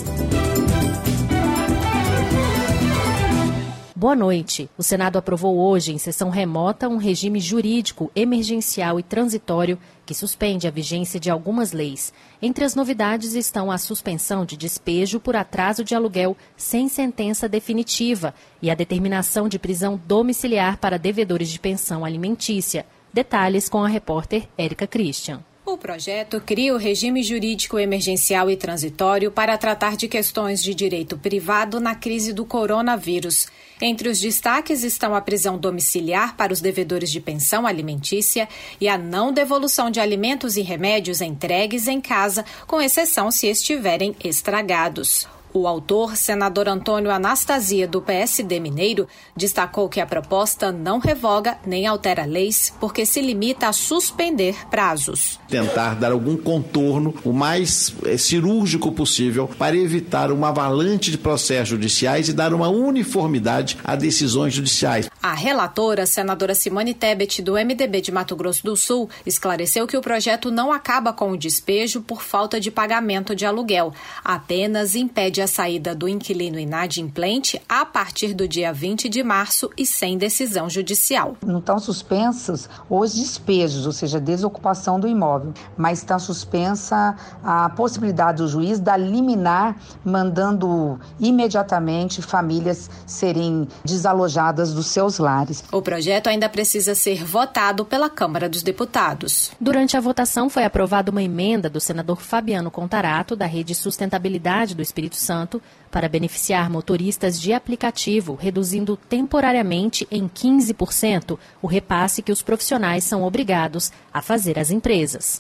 Boa noite. O Senado aprovou hoje, em sessão remota, um regime jurídico emergencial e transitório que suspende a vigência de algumas leis. Entre as novidades estão a suspensão de despejo por atraso de aluguel sem sentença definitiva e a determinação de prisão domiciliar para devedores de pensão alimentícia. Detalhes com a repórter Érica Christian. O projeto cria o regime jurídico emergencial e transitório para tratar de questões de direito privado na crise do coronavírus. Entre os destaques estão a prisão domiciliar para os devedores de pensão alimentícia e a não devolução de alimentos e remédios entregues em casa, com exceção se estiverem estragados. O autor, senador Antônio Anastasia, do PSD mineiro, destacou que a proposta não revoga nem altera leis, porque se limita a suspender prazos. Tentar dar algum contorno o mais cirúrgico possível para evitar uma avalanche de processos judiciais e dar uma uniformidade a decisões judiciais. A relatora, senadora Simone Tebet, do MDB de Mato Grosso do Sul, esclareceu que o projeto não acaba com o despejo por falta de pagamento de aluguel, apenas impede a saída do inquilino inadimplente a partir do dia 20 de março e sem decisão judicial. Não estão suspensos os despejos, ou seja, a desocupação do imóvel, mas está suspensa a possibilidade do juiz da liminar, mandando imediatamente famílias serem desalojadas dos seus lares. O projeto ainda precisa ser votado pela Câmara dos Deputados. Durante a votação foi aprovada uma emenda do senador Fabiano Contarato, da Rede Sustentabilidade do Espírito Santo, para beneficiar motoristas de aplicativo, reduzindo temporariamente em 15% o repasse que os profissionais são obrigados a fazer às empresas.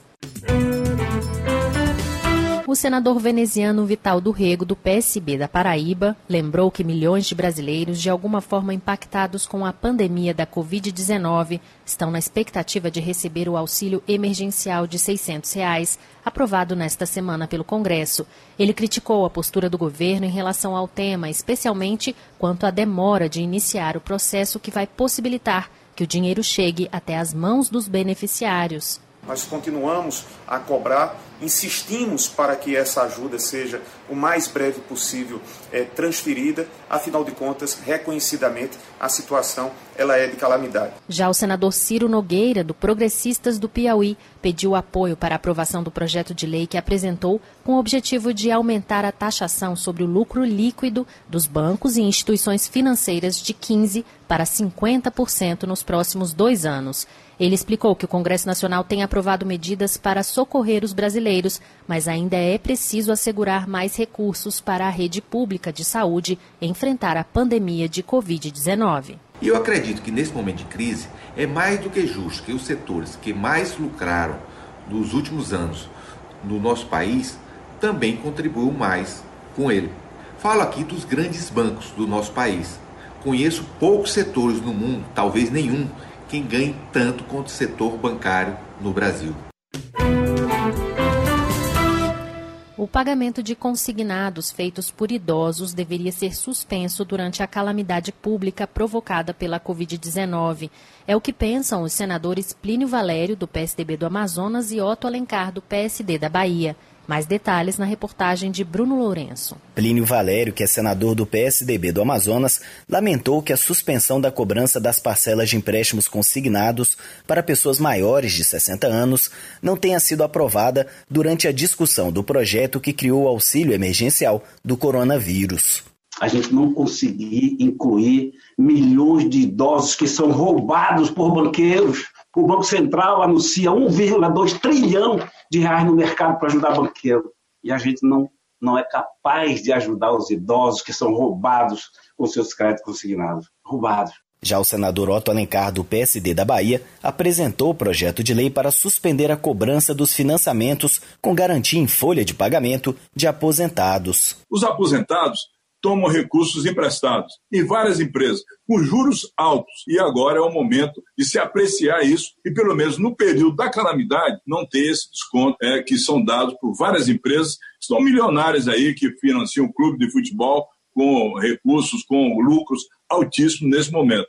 O senador veneziano Vital do Rego, do PSB da Paraíba, lembrou que milhões de brasileiros, de alguma forma impactados com a pandemia da Covid-19, estão na expectativa de receber o auxílio emergencial de R$ 600, aprovado nesta semana pelo Congresso. Ele criticou a postura do governo em relação ao tema, especialmente quanto à demora de iniciar o processo que vai possibilitar que o dinheiro chegue até as mãos dos beneficiários. Nós continuamos a cobrar, insistimos para que essa ajuda seja o mais breve possível transferida. Afinal de contas, reconhecidamente, a situação ela é de calamidade. Já o senador Ciro Nogueira, do Progressistas do Piauí, pediu apoio para a aprovação do projeto de lei que apresentou com o objetivo de aumentar a taxação sobre o lucro líquido dos bancos e instituições financeiras de 15% para 50% nos próximos 2 anos. Ele explicou que o Congresso Nacional tem aprovado medidas para socorrer os brasileiros, mas ainda é preciso assegurar mais recursos para a rede pública de saúde enfrentar a pandemia de Covid-19. E eu acredito que nesse momento de crise é mais do que justo que os setores que mais lucraram nos últimos anos no nosso país também contribuam mais com ele. Falo aqui dos grandes bancos do nosso país. Conheço poucos setores no mundo, talvez nenhum, quem ganhe tanto quanto o setor bancário no Brasil. O pagamento de consignados feitos por idosos deveria ser suspenso durante a calamidade pública provocada pela Covid-19. É o que pensam os senadores Plínio Valério, do PSDB do Amazonas, e Otto Alencar, do PSD da Bahia. Mais detalhes na reportagem de Bruno Lourenço. Plínio Valério, que é senador do PSDB do Amazonas, lamentou que a suspensão da cobrança das parcelas de empréstimos consignados para pessoas maiores de 60 anos não tenha sido aprovada durante a discussão do projeto que criou o auxílio emergencial do coronavírus. A gente não conseguir incluir milhões de idosos que são roubados por banqueiros. O Banco Central anuncia 1,2 trilhão de reais no mercado para ajudar banqueiro. E a gente não é capaz de ajudar os idosos que são roubados com seus créditos consignados. Roubados. Já o senador Otto Alencar, do PSD da Bahia, apresentou o projeto de lei para suspender a cobrança dos financiamentos com garantia em folha de pagamento de aposentados. Os aposentados tomam recursos emprestados em várias empresas, com juros altos. E agora é o momento de se apreciar isso e, pelo menos no período da calamidade, não ter esse desconto que são dados por várias empresas que são milionárias aí, que financiam o clube de futebol com recursos, com lucros altíssimos nesse momento.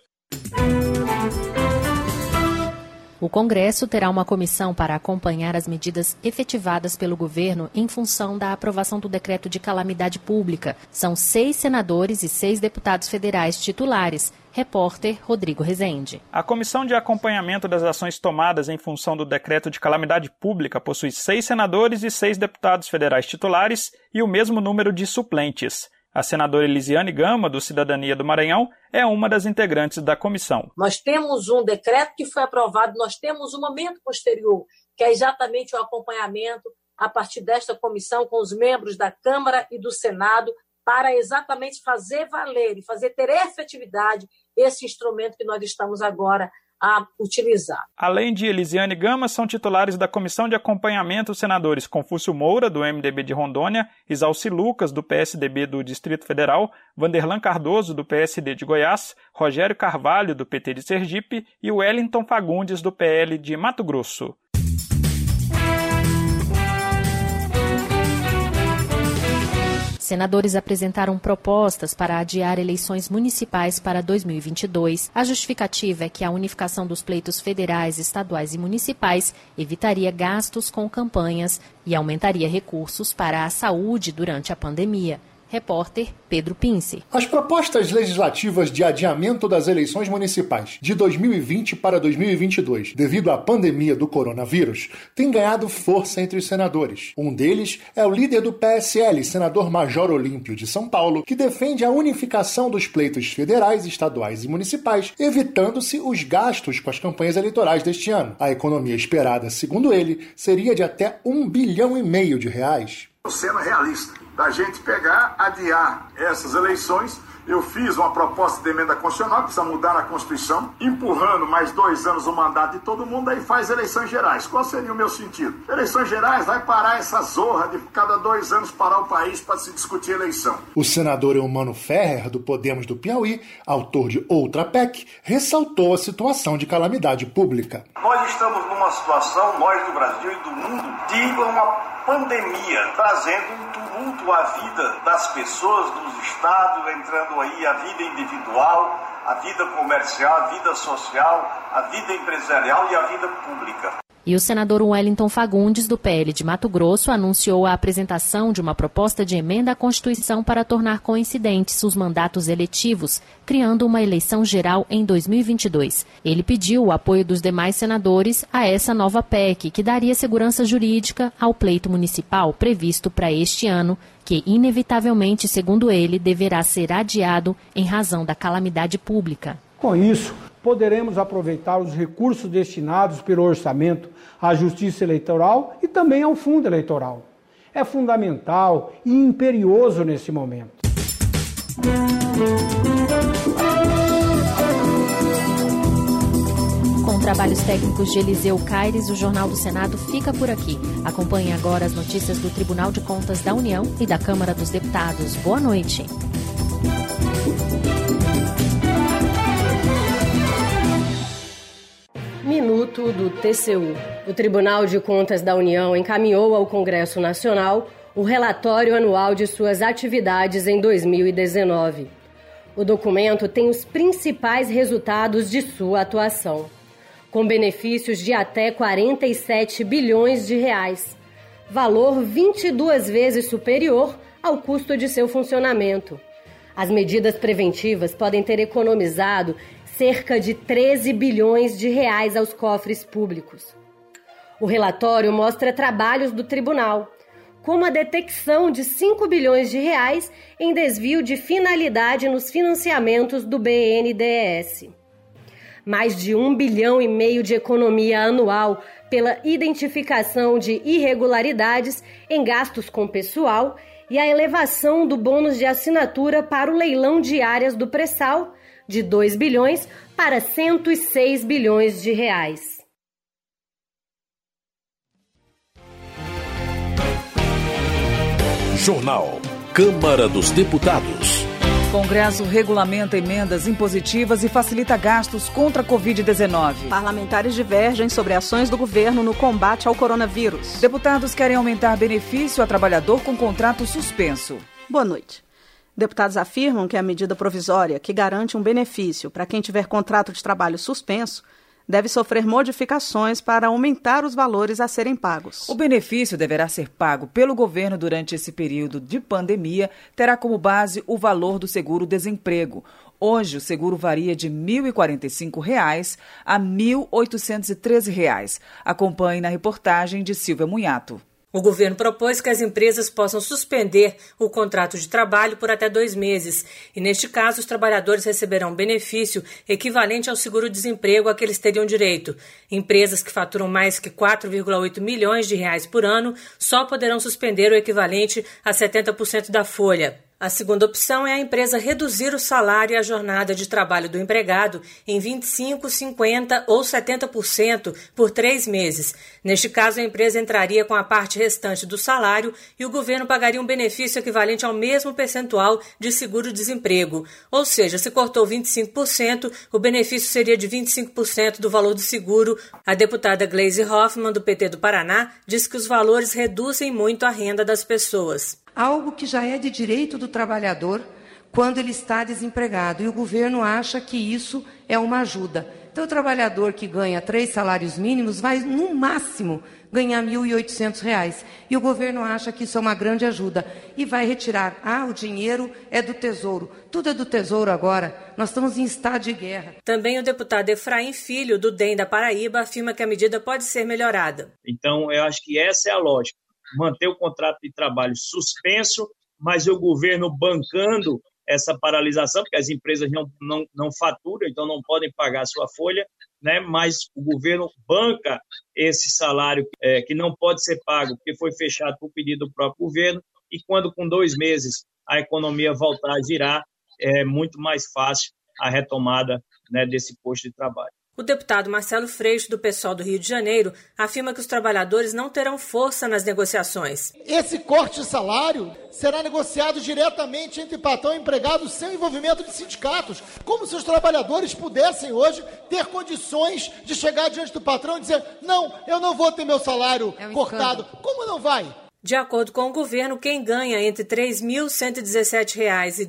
O Congresso terá uma comissão para acompanhar as medidas efetivadas pelo governo em função da aprovação do decreto de calamidade pública. São 6 senadores e 6 deputados federais titulares. Repórter Rodrigo Rezende. A Comissão de Acompanhamento das Ações Tomadas em função do decreto de calamidade pública possui 6 senadores e 6 deputados federais titulares e o mesmo número de suplentes. A senadora Elisiane Gama, do Cidadania do Maranhão, é uma das integrantes da comissão. Nós temos um decreto que foi aprovado, nós temos um momento posterior, que é exatamente o acompanhamento a partir desta comissão com os membros da Câmara e do Senado, para exatamente fazer valer e fazer ter efetividade esse instrumento que nós estamos agora a utilizar. Além de Elisiane Gama, são titulares da Comissão de Acompanhamento os senadores Confúcio Moura, do MDB de Rondônia, Isalci Lucas, do PSDB do Distrito Federal, Vanderlan Cardoso, do PSD de Goiás, Rogério Carvalho, do PT de Sergipe e Wellington Fagundes, do PL de Mato Grosso. Senadores apresentaram propostas para adiar eleições municipais para 2022. A justificativa é que a unificação dos pleitos federais, estaduais e municipais evitaria gastos com campanhas e aumentaria recursos para a saúde durante a pandemia. Repórter Pedro Pince. As propostas legislativas de adiamento das eleições municipais de 2020 para 2022, devido à pandemia do coronavírus, têm ganhado força entre os senadores. Um deles é o líder do PSL, senador Major Olímpio de São Paulo, que defende a unificação dos pleitos federais, estaduais e municipais, evitando-se os gastos com as campanhas eleitorais deste ano. A economia esperada, segundo ele, seria de até R$1,5 bilhão de reais. Sendo realista, da gente pegar, adiar essas eleições. Eu fiz uma proposta de emenda constitucional, que precisa mudar a Constituição, empurrando mais 2 anos o mandato de todo mundo, aí faz eleições gerais. Qual seria o meu sentido? Eleições gerais vai parar essa zorra de cada 2 anos parar o país para se discutir eleição. O senador Eumano Ferrer, do Podemos do Piauí, autor de outra PEC, ressaltou a situação de calamidade pública. Nós estamos numa situação, nós do Brasil e do mundo, de uma pandemia, trazendo um tumulto à vida das pessoas, dos estados, entrando aí a vida individual, a vida comercial, a vida social, a vida empresarial e a vida pública. E o senador Wellington Fagundes, do PL de Mato Grosso, anunciou a apresentação de uma proposta de emenda à Constituição para tornar coincidentes os mandatos eletivos, criando uma eleição geral em 2022. Ele pediu o apoio dos demais senadores a essa nova PEC, que daria segurança jurídica ao pleito municipal previsto para este ano, que inevitavelmente, segundo ele, deverá ser adiado em razão da calamidade pública. Com isso, poderemos aproveitar os recursos destinados pelo orçamento à Justiça Eleitoral e também ao Fundo Eleitoral. É fundamental e imperioso nesse momento. Com trabalhos técnicos de Eliseu Caires, o Jornal do Senado fica por aqui. Acompanhe agora as notícias do Tribunal de Contas da União e da Câmara dos Deputados. Boa noite. Minuto do TCU. O Tribunal de Contas da União encaminhou ao Congresso Nacional o relatório anual de suas atividades em 2019. O documento tem os principais resultados de sua atuação, com benefícios de até 47 bilhões de reais, valor 22 vezes superior ao custo de seu funcionamento. As medidas preventivas podem ter economizado cerca de 13 bilhões de reais aos cofres públicos. O relatório mostra trabalhos do tribunal, como a detecção de 5 bilhões de reais em desvio de finalidade nos financiamentos do BNDES. Mais de 1,5 bilhão de economia anual pela identificação de irregularidades em gastos com pessoal e a elevação do bônus de assinatura para o leilão de áreas do pré-sal de 2 bilhões para 106 bilhões de reais. Jornal Câmara dos Deputados. Congresso regulamenta emendas impositivas e facilita gastos contra a Covid-19. Parlamentares divergem sobre ações do governo no combate ao coronavírus. Deputados querem aumentar benefício a trabalhador com contrato suspenso. Boa noite. Deputados afirmam que a medida provisória que garante um benefício para quem tiver contrato de trabalho suspenso deve sofrer modificações para aumentar os valores a serem pagos. O benefício deverá ser pago pelo governo durante esse período de pandemia, terá como base o valor do seguro-desemprego. Hoje, o seguro varia de R$ 1.045 a R$ 1.813. Acompanhe na reportagem de Silvia Munhato. O governo propôs que as empresas possam suspender o contrato de trabalho por até 2 meses. E, neste caso, os trabalhadores receberão benefício equivalente ao seguro-desemprego a que eles teriam direito. Empresas que faturam mais que 4,8 milhões de reais por ano só poderão suspender o equivalente a 70% da folha. A segunda opção é a empresa reduzir o salário e a jornada de trabalho do empregado em 25%, 50% ou 70% por 3 meses. Neste caso, a empresa entraria com a parte restante do salário e o governo pagaria um benefício equivalente ao mesmo percentual de seguro-desemprego. Ou seja, se cortou 25%, o benefício seria de 25% do valor do seguro. A deputada Gleisi Hoffmann, do PT do Paraná, diz que os valores reduzem muito a renda das pessoas. Algo que já é de direito do trabalhador quando ele está desempregado. E o governo acha que isso é uma ajuda. Então, o trabalhador que ganha 3 salários mínimos vai, no máximo, ganhar R$ 1.800. E o governo acha que isso é uma grande ajuda. E vai retirar. O dinheiro é do Tesouro. Tudo é do Tesouro agora. Nós estamos em estado de guerra. Também o deputado Efraim Filho, do DEM da Paraíba, afirma que a medida pode ser melhorada. Então, eu acho que essa é a lógica. Manter o contrato de trabalho suspenso, mas o governo bancando essa paralisação, porque as empresas não faturam, então não podem pagar a sua folha, né? Mas o governo banca esse salário que não pode ser pago, porque foi fechado por pedido do próprio governo, e quando com 2 meses a economia voltar a girar, é muito mais fácil a retomada, né, desse posto de trabalho. O deputado Marcelo Freixo, do PSOL do Rio de Janeiro, afirma que os trabalhadores não terão força nas negociações. Esse corte de salário será negociado diretamente entre patrão e empregado sem envolvimento de sindicatos. Como se os trabalhadores pudessem hoje ter condições de chegar diante do patrão e dizer: não, eu não vou ter meu salário cortado. Como não vai? De acordo com o governo, quem ganha entre R$ 3.117 e R$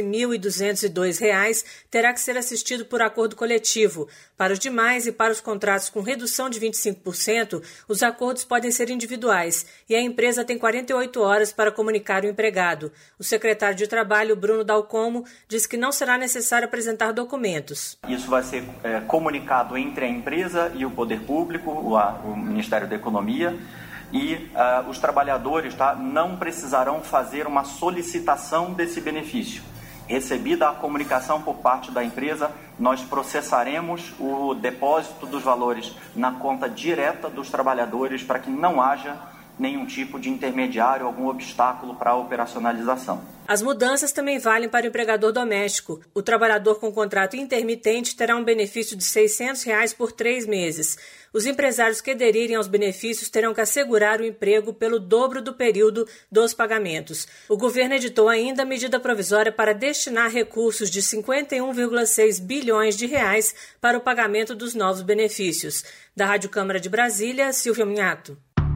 12.202 terá que ser assistido por acordo coletivo. Para os demais e para os contratos com redução de 25%, os acordos podem ser individuais e a empresa tem 48 horas para comunicar o empregado. O secretário de Trabalho, Bruno Dalcomo, diz que não será necessário apresentar documentos. Isso vai ser comunicado entre a empresa e o poder público, o Ministério da Economia, e os trabalhadores não precisarão fazer uma solicitação desse benefício. Recebida a comunicação por parte da empresa, nós processaremos o depósito dos valores na conta direta dos trabalhadores para que não haja nenhum tipo de intermediário, algum obstáculo para a operacionalização. As mudanças também valem para o empregador doméstico. O trabalhador com contrato intermitente terá um benefício de R$ 600 por 3 meses. Os empresários que aderirem aos benefícios terão que assegurar o emprego pelo dobro do período dos pagamentos. O governo editou ainda a medida provisória para destinar recursos de R$ 51,6 bilhões de reais para o pagamento dos novos benefícios. Da Rádio Câmara de Brasília, Silvia Munhato.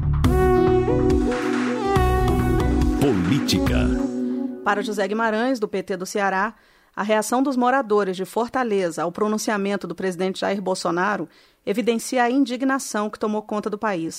Política. Para José Guimarães, do PT do Ceará, a reação dos moradores de Fortaleza ao pronunciamento do presidente Jair Bolsonaro evidencia a indignação que tomou conta do país,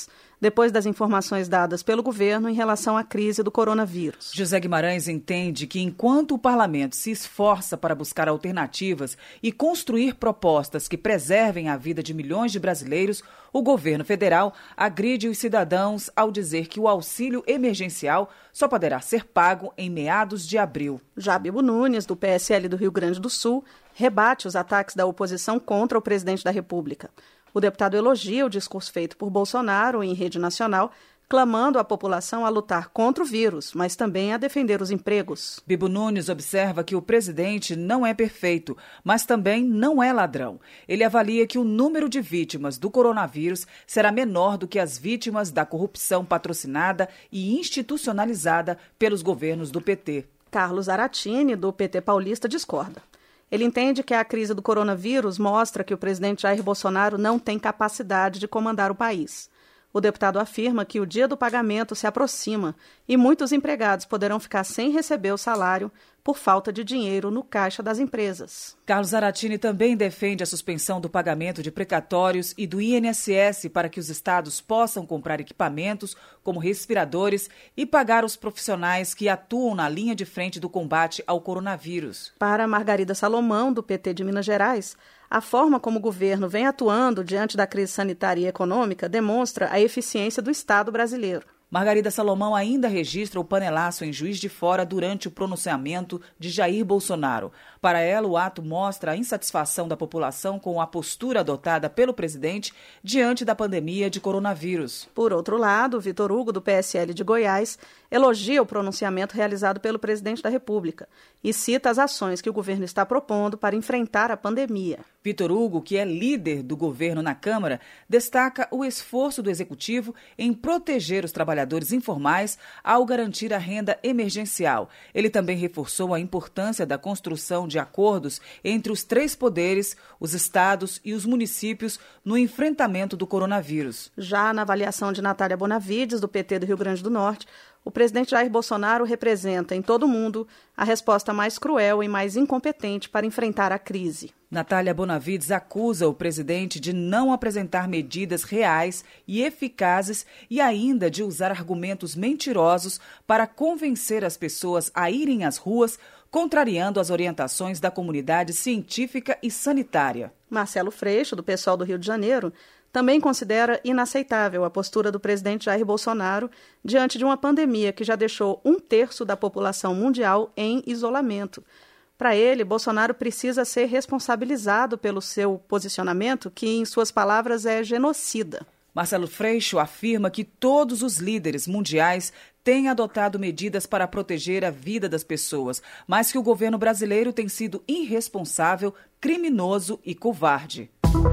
depois das informações dadas pelo governo em relação à crise do coronavírus. José Guimarães entende que enquanto o parlamento se esforça para buscar alternativas e construir propostas que preservem a vida de milhões de brasileiros, o governo federal agride os cidadãos ao dizer que o auxílio emergencial só poderá ser pago em meados de abril. Já Bibo Nunes, do PSL do Rio Grande do Sul, rebate os ataques da oposição contra o presidente da República. O deputado elogia o discurso feito por Bolsonaro em rede nacional, clamando à população a lutar contra o vírus, mas também a defender os empregos. Bibo Nunes observa que o presidente não é perfeito, mas também não é ladrão. Ele avalia que o número de vítimas do coronavírus será menor do que as vítimas da corrupção patrocinada e institucionalizada pelos governos do PT. Carlos Aratini, do PT paulista, discorda. Ele entende que a crise do coronavírus mostra que o presidente Jair Bolsonaro não tem capacidade de comandar o país. O deputado afirma que o dia do pagamento se aproxima e muitos empregados poderão ficar sem receber o salário por falta de dinheiro no caixa das empresas. Carlos Aratini também defende a suspensão do pagamento de precatórios e do INSS para que os estados possam comprar equipamentos como respiradores e pagar os profissionais que atuam na linha de frente do combate ao coronavírus. Para Margarida Salomão, do PT de Minas Gerais, a forma como o governo vem atuando diante da crise sanitária e econômica demonstra a eficiência do Estado brasileiro. Margarida Salomão ainda registra o panelaço em Juiz de Fora durante o pronunciamento de Jair Bolsonaro. Para ela, o ato mostra a insatisfação da população com a postura adotada pelo presidente diante da pandemia de coronavírus. Por outro lado, Vitor Hugo, do PSL de Goiás, elogia o pronunciamento realizado pelo presidente da República e cita as ações que o governo está propondo para enfrentar a pandemia. Vitor Hugo, que é líder do governo na Câmara, destaca o esforço do Executivo em proteger os trabalhadores informais ao garantir a renda emergencial. Ele também reforçou a importância da construção de acordos entre os três poderes, os estados e os municípios no enfrentamento do coronavírus. Já na avaliação de Natália Bonavides, do PT do Rio Grande do Norte, o presidente Jair Bolsonaro representa em todo o mundo a resposta mais cruel e mais incompetente para enfrentar a crise. Natália Bonavides acusa o presidente de não apresentar medidas reais e eficazes e ainda de usar argumentos mentirosos para convencer as pessoas a irem às ruas, contrariando as orientações da comunidade científica e sanitária. Marcelo Freixo, do PSOL do Rio de Janeiro, também considera inaceitável a postura do presidente Jair Bolsonaro diante de uma pandemia que já deixou 1/3 da população mundial em isolamento. Para ele, Bolsonaro precisa ser responsabilizado pelo seu posicionamento, que, em suas palavras, é genocida. Marcelo Freixo afirma que todos os líderes mundiais têm adotado medidas para proteger a vida das pessoas, mas que o governo brasileiro tem sido irresponsável, criminoso e covarde.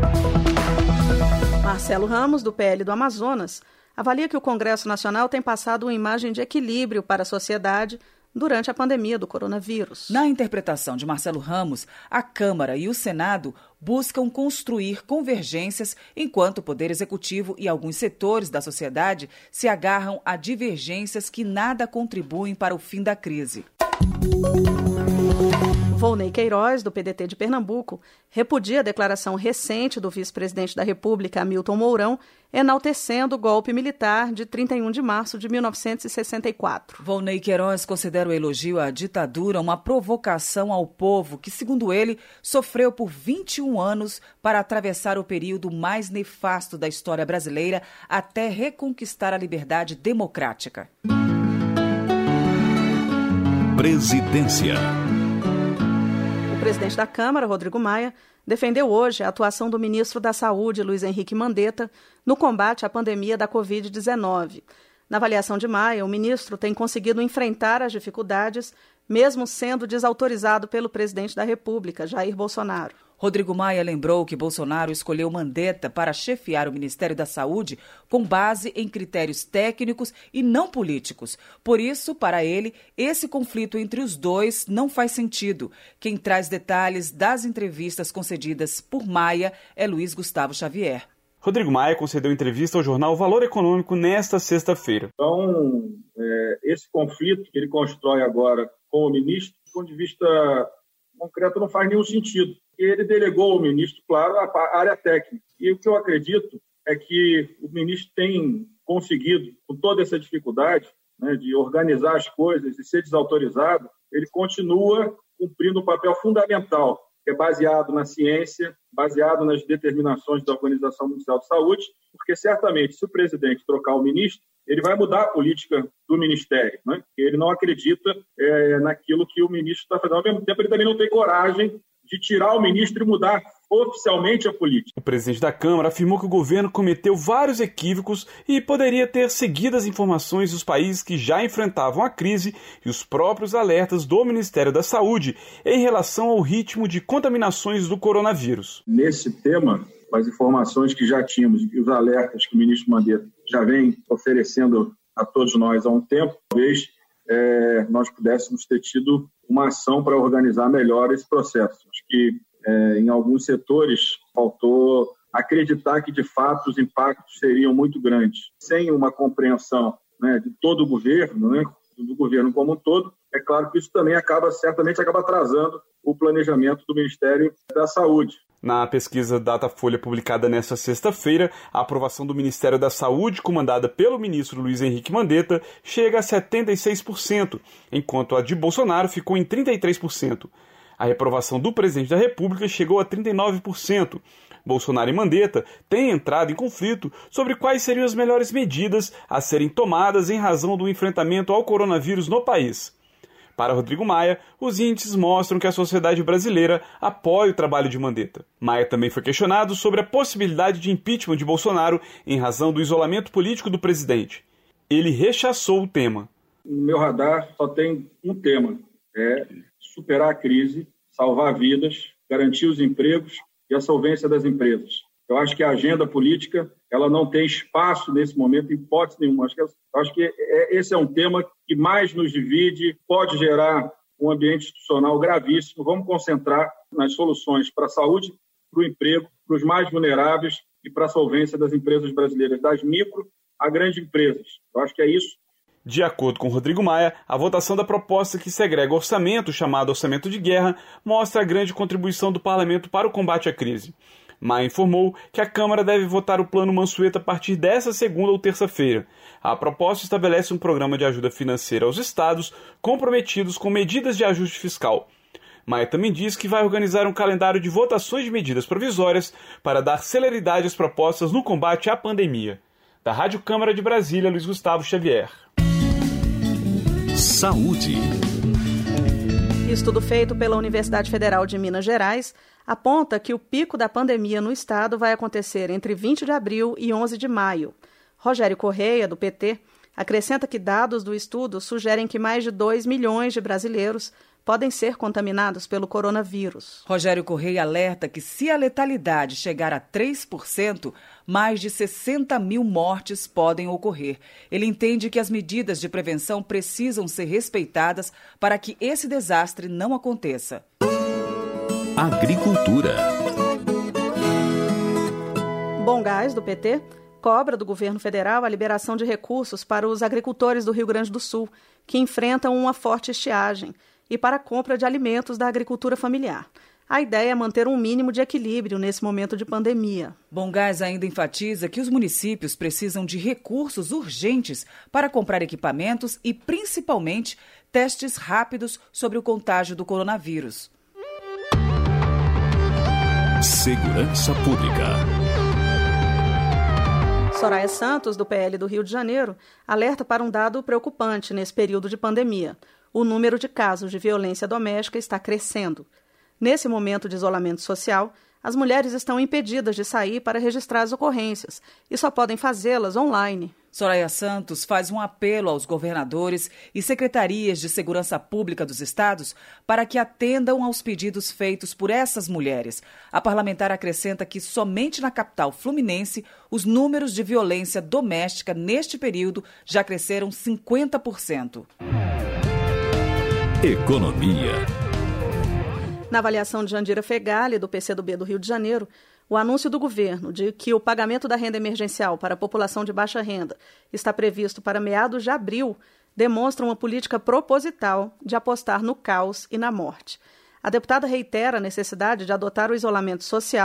Marcelo Ramos, do PL do Amazonas, avalia que o Congresso Nacional tem passado uma imagem de equilíbrio para a sociedade durante a pandemia do coronavírus. Na interpretação de Marcelo Ramos, a Câmara e o Senado buscam construir convergências, enquanto o Poder Executivo e alguns setores da sociedade se agarram a divergências que nada contribuem para o fim da crise. Volney Queiroz, do PDT de Pernambuco, repudia a declaração recente do vice-presidente da República, Hamilton Mourão, enaltecendo o golpe militar de 31 de março de 1964. Volney Queiroz considera o elogio à ditadura uma provocação ao povo que, segundo ele, sofreu por 21 anos para atravessar o período mais nefasto da história brasileira até reconquistar a liberdade democrática. Presidência. O presidente da Câmara, Rodrigo Maia, defendeu hoje a atuação do ministro da Saúde, Luiz Henrique Mandetta, no combate à pandemia da Covid-19. Na avaliação de Maia, o ministro tem conseguido enfrentar as dificuldades, mesmo sendo desautorizado pelo presidente da República, Jair Bolsonaro. Rodrigo Maia lembrou que Bolsonaro escolheu Mandetta para chefiar o Ministério da Saúde com base em critérios técnicos e não políticos. Por isso, para ele, esse conflito entre os dois não faz sentido. Quem traz detalhes das entrevistas concedidas por Maia é Luiz Gustavo Xavier. Rodrigo Maia concedeu entrevista ao jornal Valor Econômico nesta sexta-feira. Então, esse conflito que ele constrói agora com o ministro, do ponto de vista concreto, não faz nenhum sentido. Ele delegou ao ministro, claro, a área técnica. E o que eu acredito é que o ministro tem conseguido, com toda essa dificuldade, né, de organizar as coisas e ser desautorizado, ele continua cumprindo um papel fundamental, que é baseado na ciência, baseado nas determinações da Organização Mundial de Saúde, porque certamente, se o presidente trocar o ministro, ele vai mudar a política do ministério, né? Ele não acredita naquilo que o ministro está fazendo. Ao mesmo tempo, ele também não tem coragem de tirar o ministro e mudar oficialmente a política. O presidente da Câmara afirmou que o governo cometeu vários equívocos e poderia ter seguido as informações dos países que já enfrentavam a crise e os próprios alertas do Ministério da Saúde em relação ao ritmo de contaminações do coronavírus. Nesse tema, as informações que já tínhamos e os alertas que o ministro Mandetta já vem oferecendo a todos nós há um tempo, talvez nós pudéssemos ter tido uma ação para organizar melhor esse processo. Acho que em alguns setores faltou acreditar que, de fato, os impactos seriam muito grandes. Sem uma compreensão, né, de todo o governo, né, do governo como um todo, é claro que isso também certamente acaba atrasando o planejamento do Ministério da Saúde. Na pesquisa Datafolha publicada nesta sexta-feira, a aprovação do Ministério da Saúde, comandada pelo ministro Luiz Henrique Mandetta, chega a 76%, enquanto a de Bolsonaro ficou em 33%. A reprovação do presidente da República chegou a 39%. Bolsonaro e Mandetta têm entrado em conflito sobre quais seriam as melhores medidas a serem tomadas em razão do enfrentamento ao coronavírus no país. Para Rodrigo Maia, os índices mostram que a sociedade brasileira apoia o trabalho de Mandetta. Maia também foi questionado sobre a possibilidade de impeachment de Bolsonaro em razão do isolamento político do presidente. Ele rechaçou o tema. No meu radar só tem um tema, superar a crise, salvar vidas, garantir os empregos e a solvência das empresas. Eu acho que a agenda política ela não tem espaço nesse momento, em hipótese nenhuma. Acho que esse é um tema que mais nos divide, pode gerar um ambiente institucional gravíssimo. Vamos concentrar nas soluções para a saúde, para o emprego, para os mais vulneráveis e para a solvência das empresas brasileiras, das micro a grandes empresas. Eu acho que é isso. De acordo com Rodrigo Maia, a votação da proposta que segrega orçamento, chamado orçamento de guerra, mostra a grande contribuição do parlamento para o combate à crise. Maia informou que a Câmara deve votar o Plano Mansueto a partir dessa segunda ou terça-feira. A proposta estabelece um programa de ajuda financeira aos estados comprometidos com medidas de ajuste fiscal. Maia também diz que vai organizar um calendário de votações de medidas provisórias para dar celeridade às propostas no combate à pandemia. Da Rádio Câmara de Brasília, Luiz Gustavo Xavier. Saúde. Estudo feito pela Universidade Federal de Minas Gerais aponta que o pico da pandemia no estado vai acontecer entre 20 de abril e 11 de maio. Rogério Correia, do PT, acrescenta que dados do estudo sugerem que mais de 2 milhões de brasileiros podem ser contaminados pelo coronavírus. Rogério Correia alerta que se a letalidade chegar a 3%, mais de 60 mil mortes podem ocorrer. Ele entende que as medidas de prevenção precisam ser respeitadas para que esse desastre não aconteça. Agricultura. Bom Gás, do PT, cobra do governo federal a liberação de recursos para os agricultores do Rio Grande do Sul, que enfrentam uma forte estiagem, e para a compra de alimentos da agricultura familiar. A ideia é manter um mínimo de equilíbrio nesse momento de pandemia. Bom Gás ainda enfatiza que os municípios precisam de recursos urgentes para comprar equipamentos e, principalmente, testes rápidos sobre o contágio do coronavírus. Segurança Pública. Soraya Santos, do PL do Rio de Janeiro, alerta para um dado preocupante nesse período de pandemia. O número de casos de violência doméstica está crescendo. Nesse momento de isolamento social, as mulheres estão impedidas de sair para registrar as ocorrências e só podem fazê-las online. Soraya Santos faz um apelo aos governadores e secretarias de segurança pública dos estados para que atendam aos pedidos feitos por essas mulheres. A parlamentar acrescenta que somente na capital fluminense os números de violência doméstica neste período já cresceram 50%. Economia. Na avaliação de Jandira Fegali, do PCdoB do Rio de Janeiro, o anúncio do governo de que o pagamento da renda emergencial para a população de baixa renda está previsto para meados de abril demonstra uma política proposital de apostar no caos e na morte. A deputada reitera a necessidade de adotar o isolamento social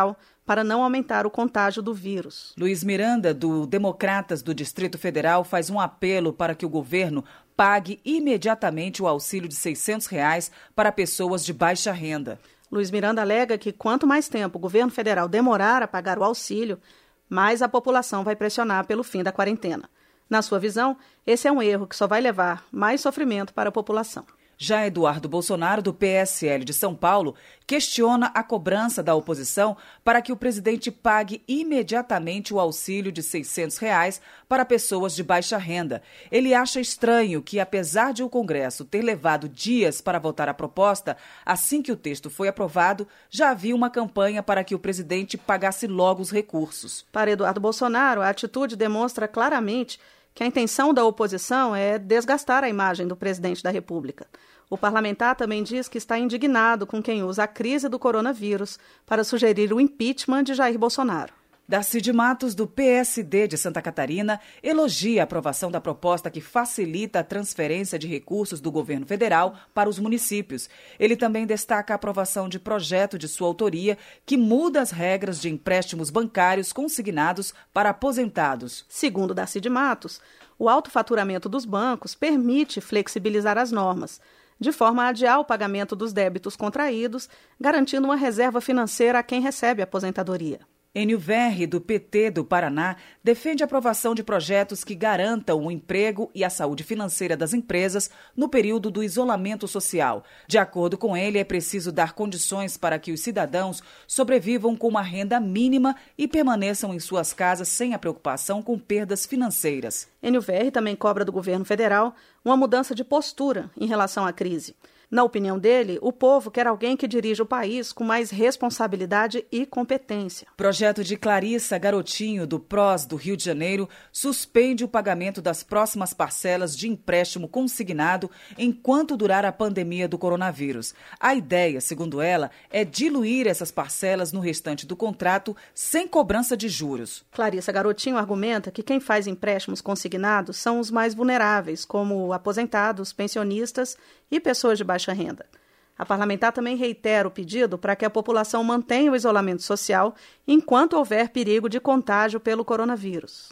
para não aumentar o contágio do vírus. Luiz Miranda, do Democratas do Distrito Federal, faz um apelo para que o governo pague imediatamente o auxílio de R$ 600 para pessoas de baixa renda. Luiz Miranda alega que quanto mais tempo o governo federal demorar a pagar o auxílio, mais a população vai pressionar pelo fim da quarentena. Na sua visão, esse é um erro que só vai levar mais sofrimento para a população. Já Eduardo Bolsonaro, do PSL de São Paulo, questiona a cobrança da oposição para que o presidente pague imediatamente o auxílio de R$ 600 para pessoas de baixa renda. Ele acha estranho que, apesar de o Congresso ter levado dias para votar a proposta, assim que o texto foi aprovado, já havia uma campanha para que o presidente pagasse logo os recursos. Para Eduardo Bolsonaro, a atitude demonstra claramente que a intenção da oposição é desgastar a imagem do presidente da República. O parlamentar também diz que está indignado com quem usa a crise do coronavírus para sugerir o impeachment de Jair Bolsonaro. Darcy Matos, do PSD de Santa Catarina, elogia a aprovação da proposta que facilita a transferência de recursos do governo federal para os municípios. Ele também destaca a aprovação de projeto de sua autoria que muda as regras de empréstimos bancários consignados para aposentados. Segundo Darcy Matos, o alto faturamento dos bancos permite flexibilizar as normas, de forma a adiar o pagamento dos débitos contraídos, garantindo uma reserva financeira a quem recebe a aposentadoria. Enio Verri, do PT do Paraná, defende a aprovação de projetos que garantam o emprego e a saúde financeira das empresas no período do isolamento social. De acordo com ele, é preciso dar condições para que os cidadãos sobrevivam com uma renda mínima e permaneçam em suas casas sem a preocupação com perdas financeiras. Enio Verri também cobra do governo federal uma mudança de postura em relação à crise. Na opinião dele, o povo quer alguém que dirija o país com mais responsabilidade e competência. Projeto de Clarissa Garotinho, do PROS do Rio de Janeiro, suspende o pagamento das próximas parcelas de empréstimo consignado enquanto durar a pandemia do coronavírus. A ideia, segundo ela, é diluir essas parcelas no restante do contrato sem cobrança de juros. Clarissa Garotinho argumenta que quem faz empréstimos consignados são os mais vulneráveis, como aposentados, pensionistas e pessoas de baixa renda. A parlamentar também reitera o pedido para que a população mantenha o isolamento social enquanto houver perigo de contágio pelo coronavírus.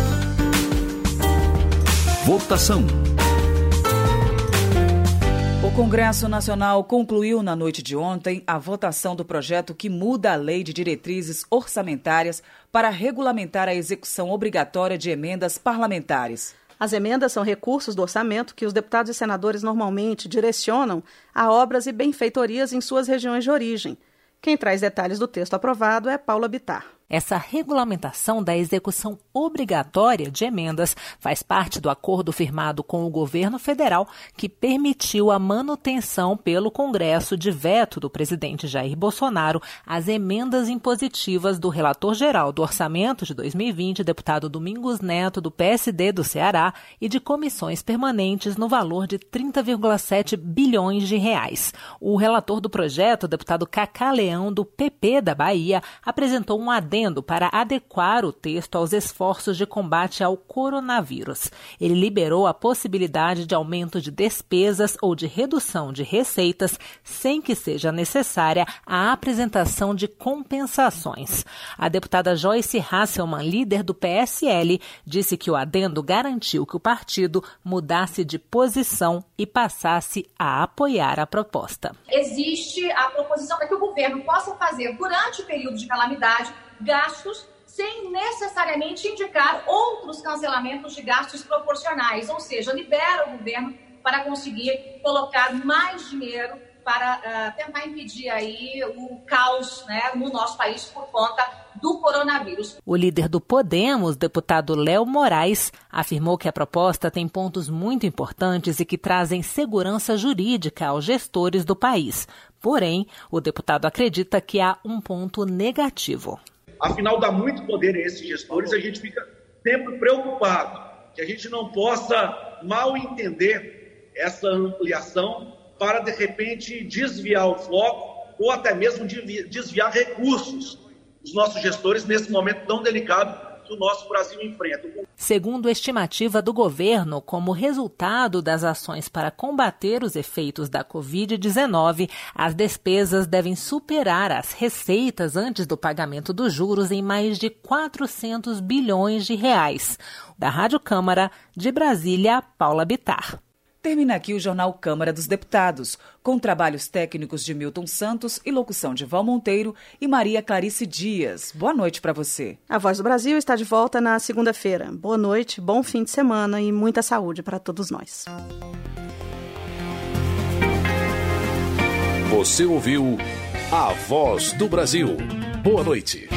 Votação. O Congresso Nacional concluiu na noite de ontem a votação do projeto que muda a Lei de Diretrizes Orçamentárias para regulamentar a execução obrigatória de emendas parlamentares. As emendas são recursos do orçamento que os deputados e senadores normalmente direcionam a obras e benfeitorias em suas regiões de origem. Quem traz detalhes do texto aprovado é Paula Bittar. Essa regulamentação da execução obrigatória de emendas faz parte do acordo firmado com o governo federal que permitiu a manutenção pelo Congresso de veto do presidente Jair Bolsonaro às emendas impositivas do relator-geral do orçamento de 2020, deputado Domingos Neto, do PSD do Ceará, e de comissões permanentes no valor de 30,7 bilhões de reais. O relator do projeto, deputado Cacá Leão, do PP da Bahia, apresentou um adendo para adequar o texto aos esforços de combate ao coronavírus. Ele liberou a possibilidade de aumento de despesas ou de redução de receitas sem que seja necessária a apresentação de compensações. A deputada Joyce Hasselmann, líder do PSL, disse que o adendo garantiu que o partido mudasse de posição e passasse a apoiar a proposta. Existe a proposição para que o governo possa fazer, durante o período de calamidade, gastos sem necessariamente indicar outros cancelamentos de gastos proporcionais, ou seja, libera o governo para conseguir colocar mais dinheiro para tentar impedir aí o caos, no nosso país por conta do coronavírus. O líder do Podemos, deputado Léo Moraes, afirmou que a proposta tem pontos muito importantes e que trazem segurança jurídica aos gestores do país. Porém, o deputado acredita que há um ponto negativo. Afinal, dá muito poder a esses gestores, a gente fica sempre preocupado que a gente não possa mal entender essa ampliação para, de repente, desviar o foco ou até mesmo desviar recursos dos nossos gestores nesse momento tão delicado que o nosso Brasil enfrenta. Segundo estimativa do governo, como resultado das ações para combater os efeitos da Covid-19, as despesas devem superar as receitas antes do pagamento dos juros em mais de 400 bilhões de reais. Da Rádio Câmara, de Brasília, Paula Bittar. Termina aqui o Jornal Câmara dos Deputados, com trabalhos técnicos de Milton Santos e locução de Val Monteiro e Maria Clarice Dias. Boa noite para você. A Voz do Brasil está de volta na segunda-feira. Boa noite, bom fim de semana e muita saúde para todos nós. Você ouviu A Voz do Brasil. Boa noite.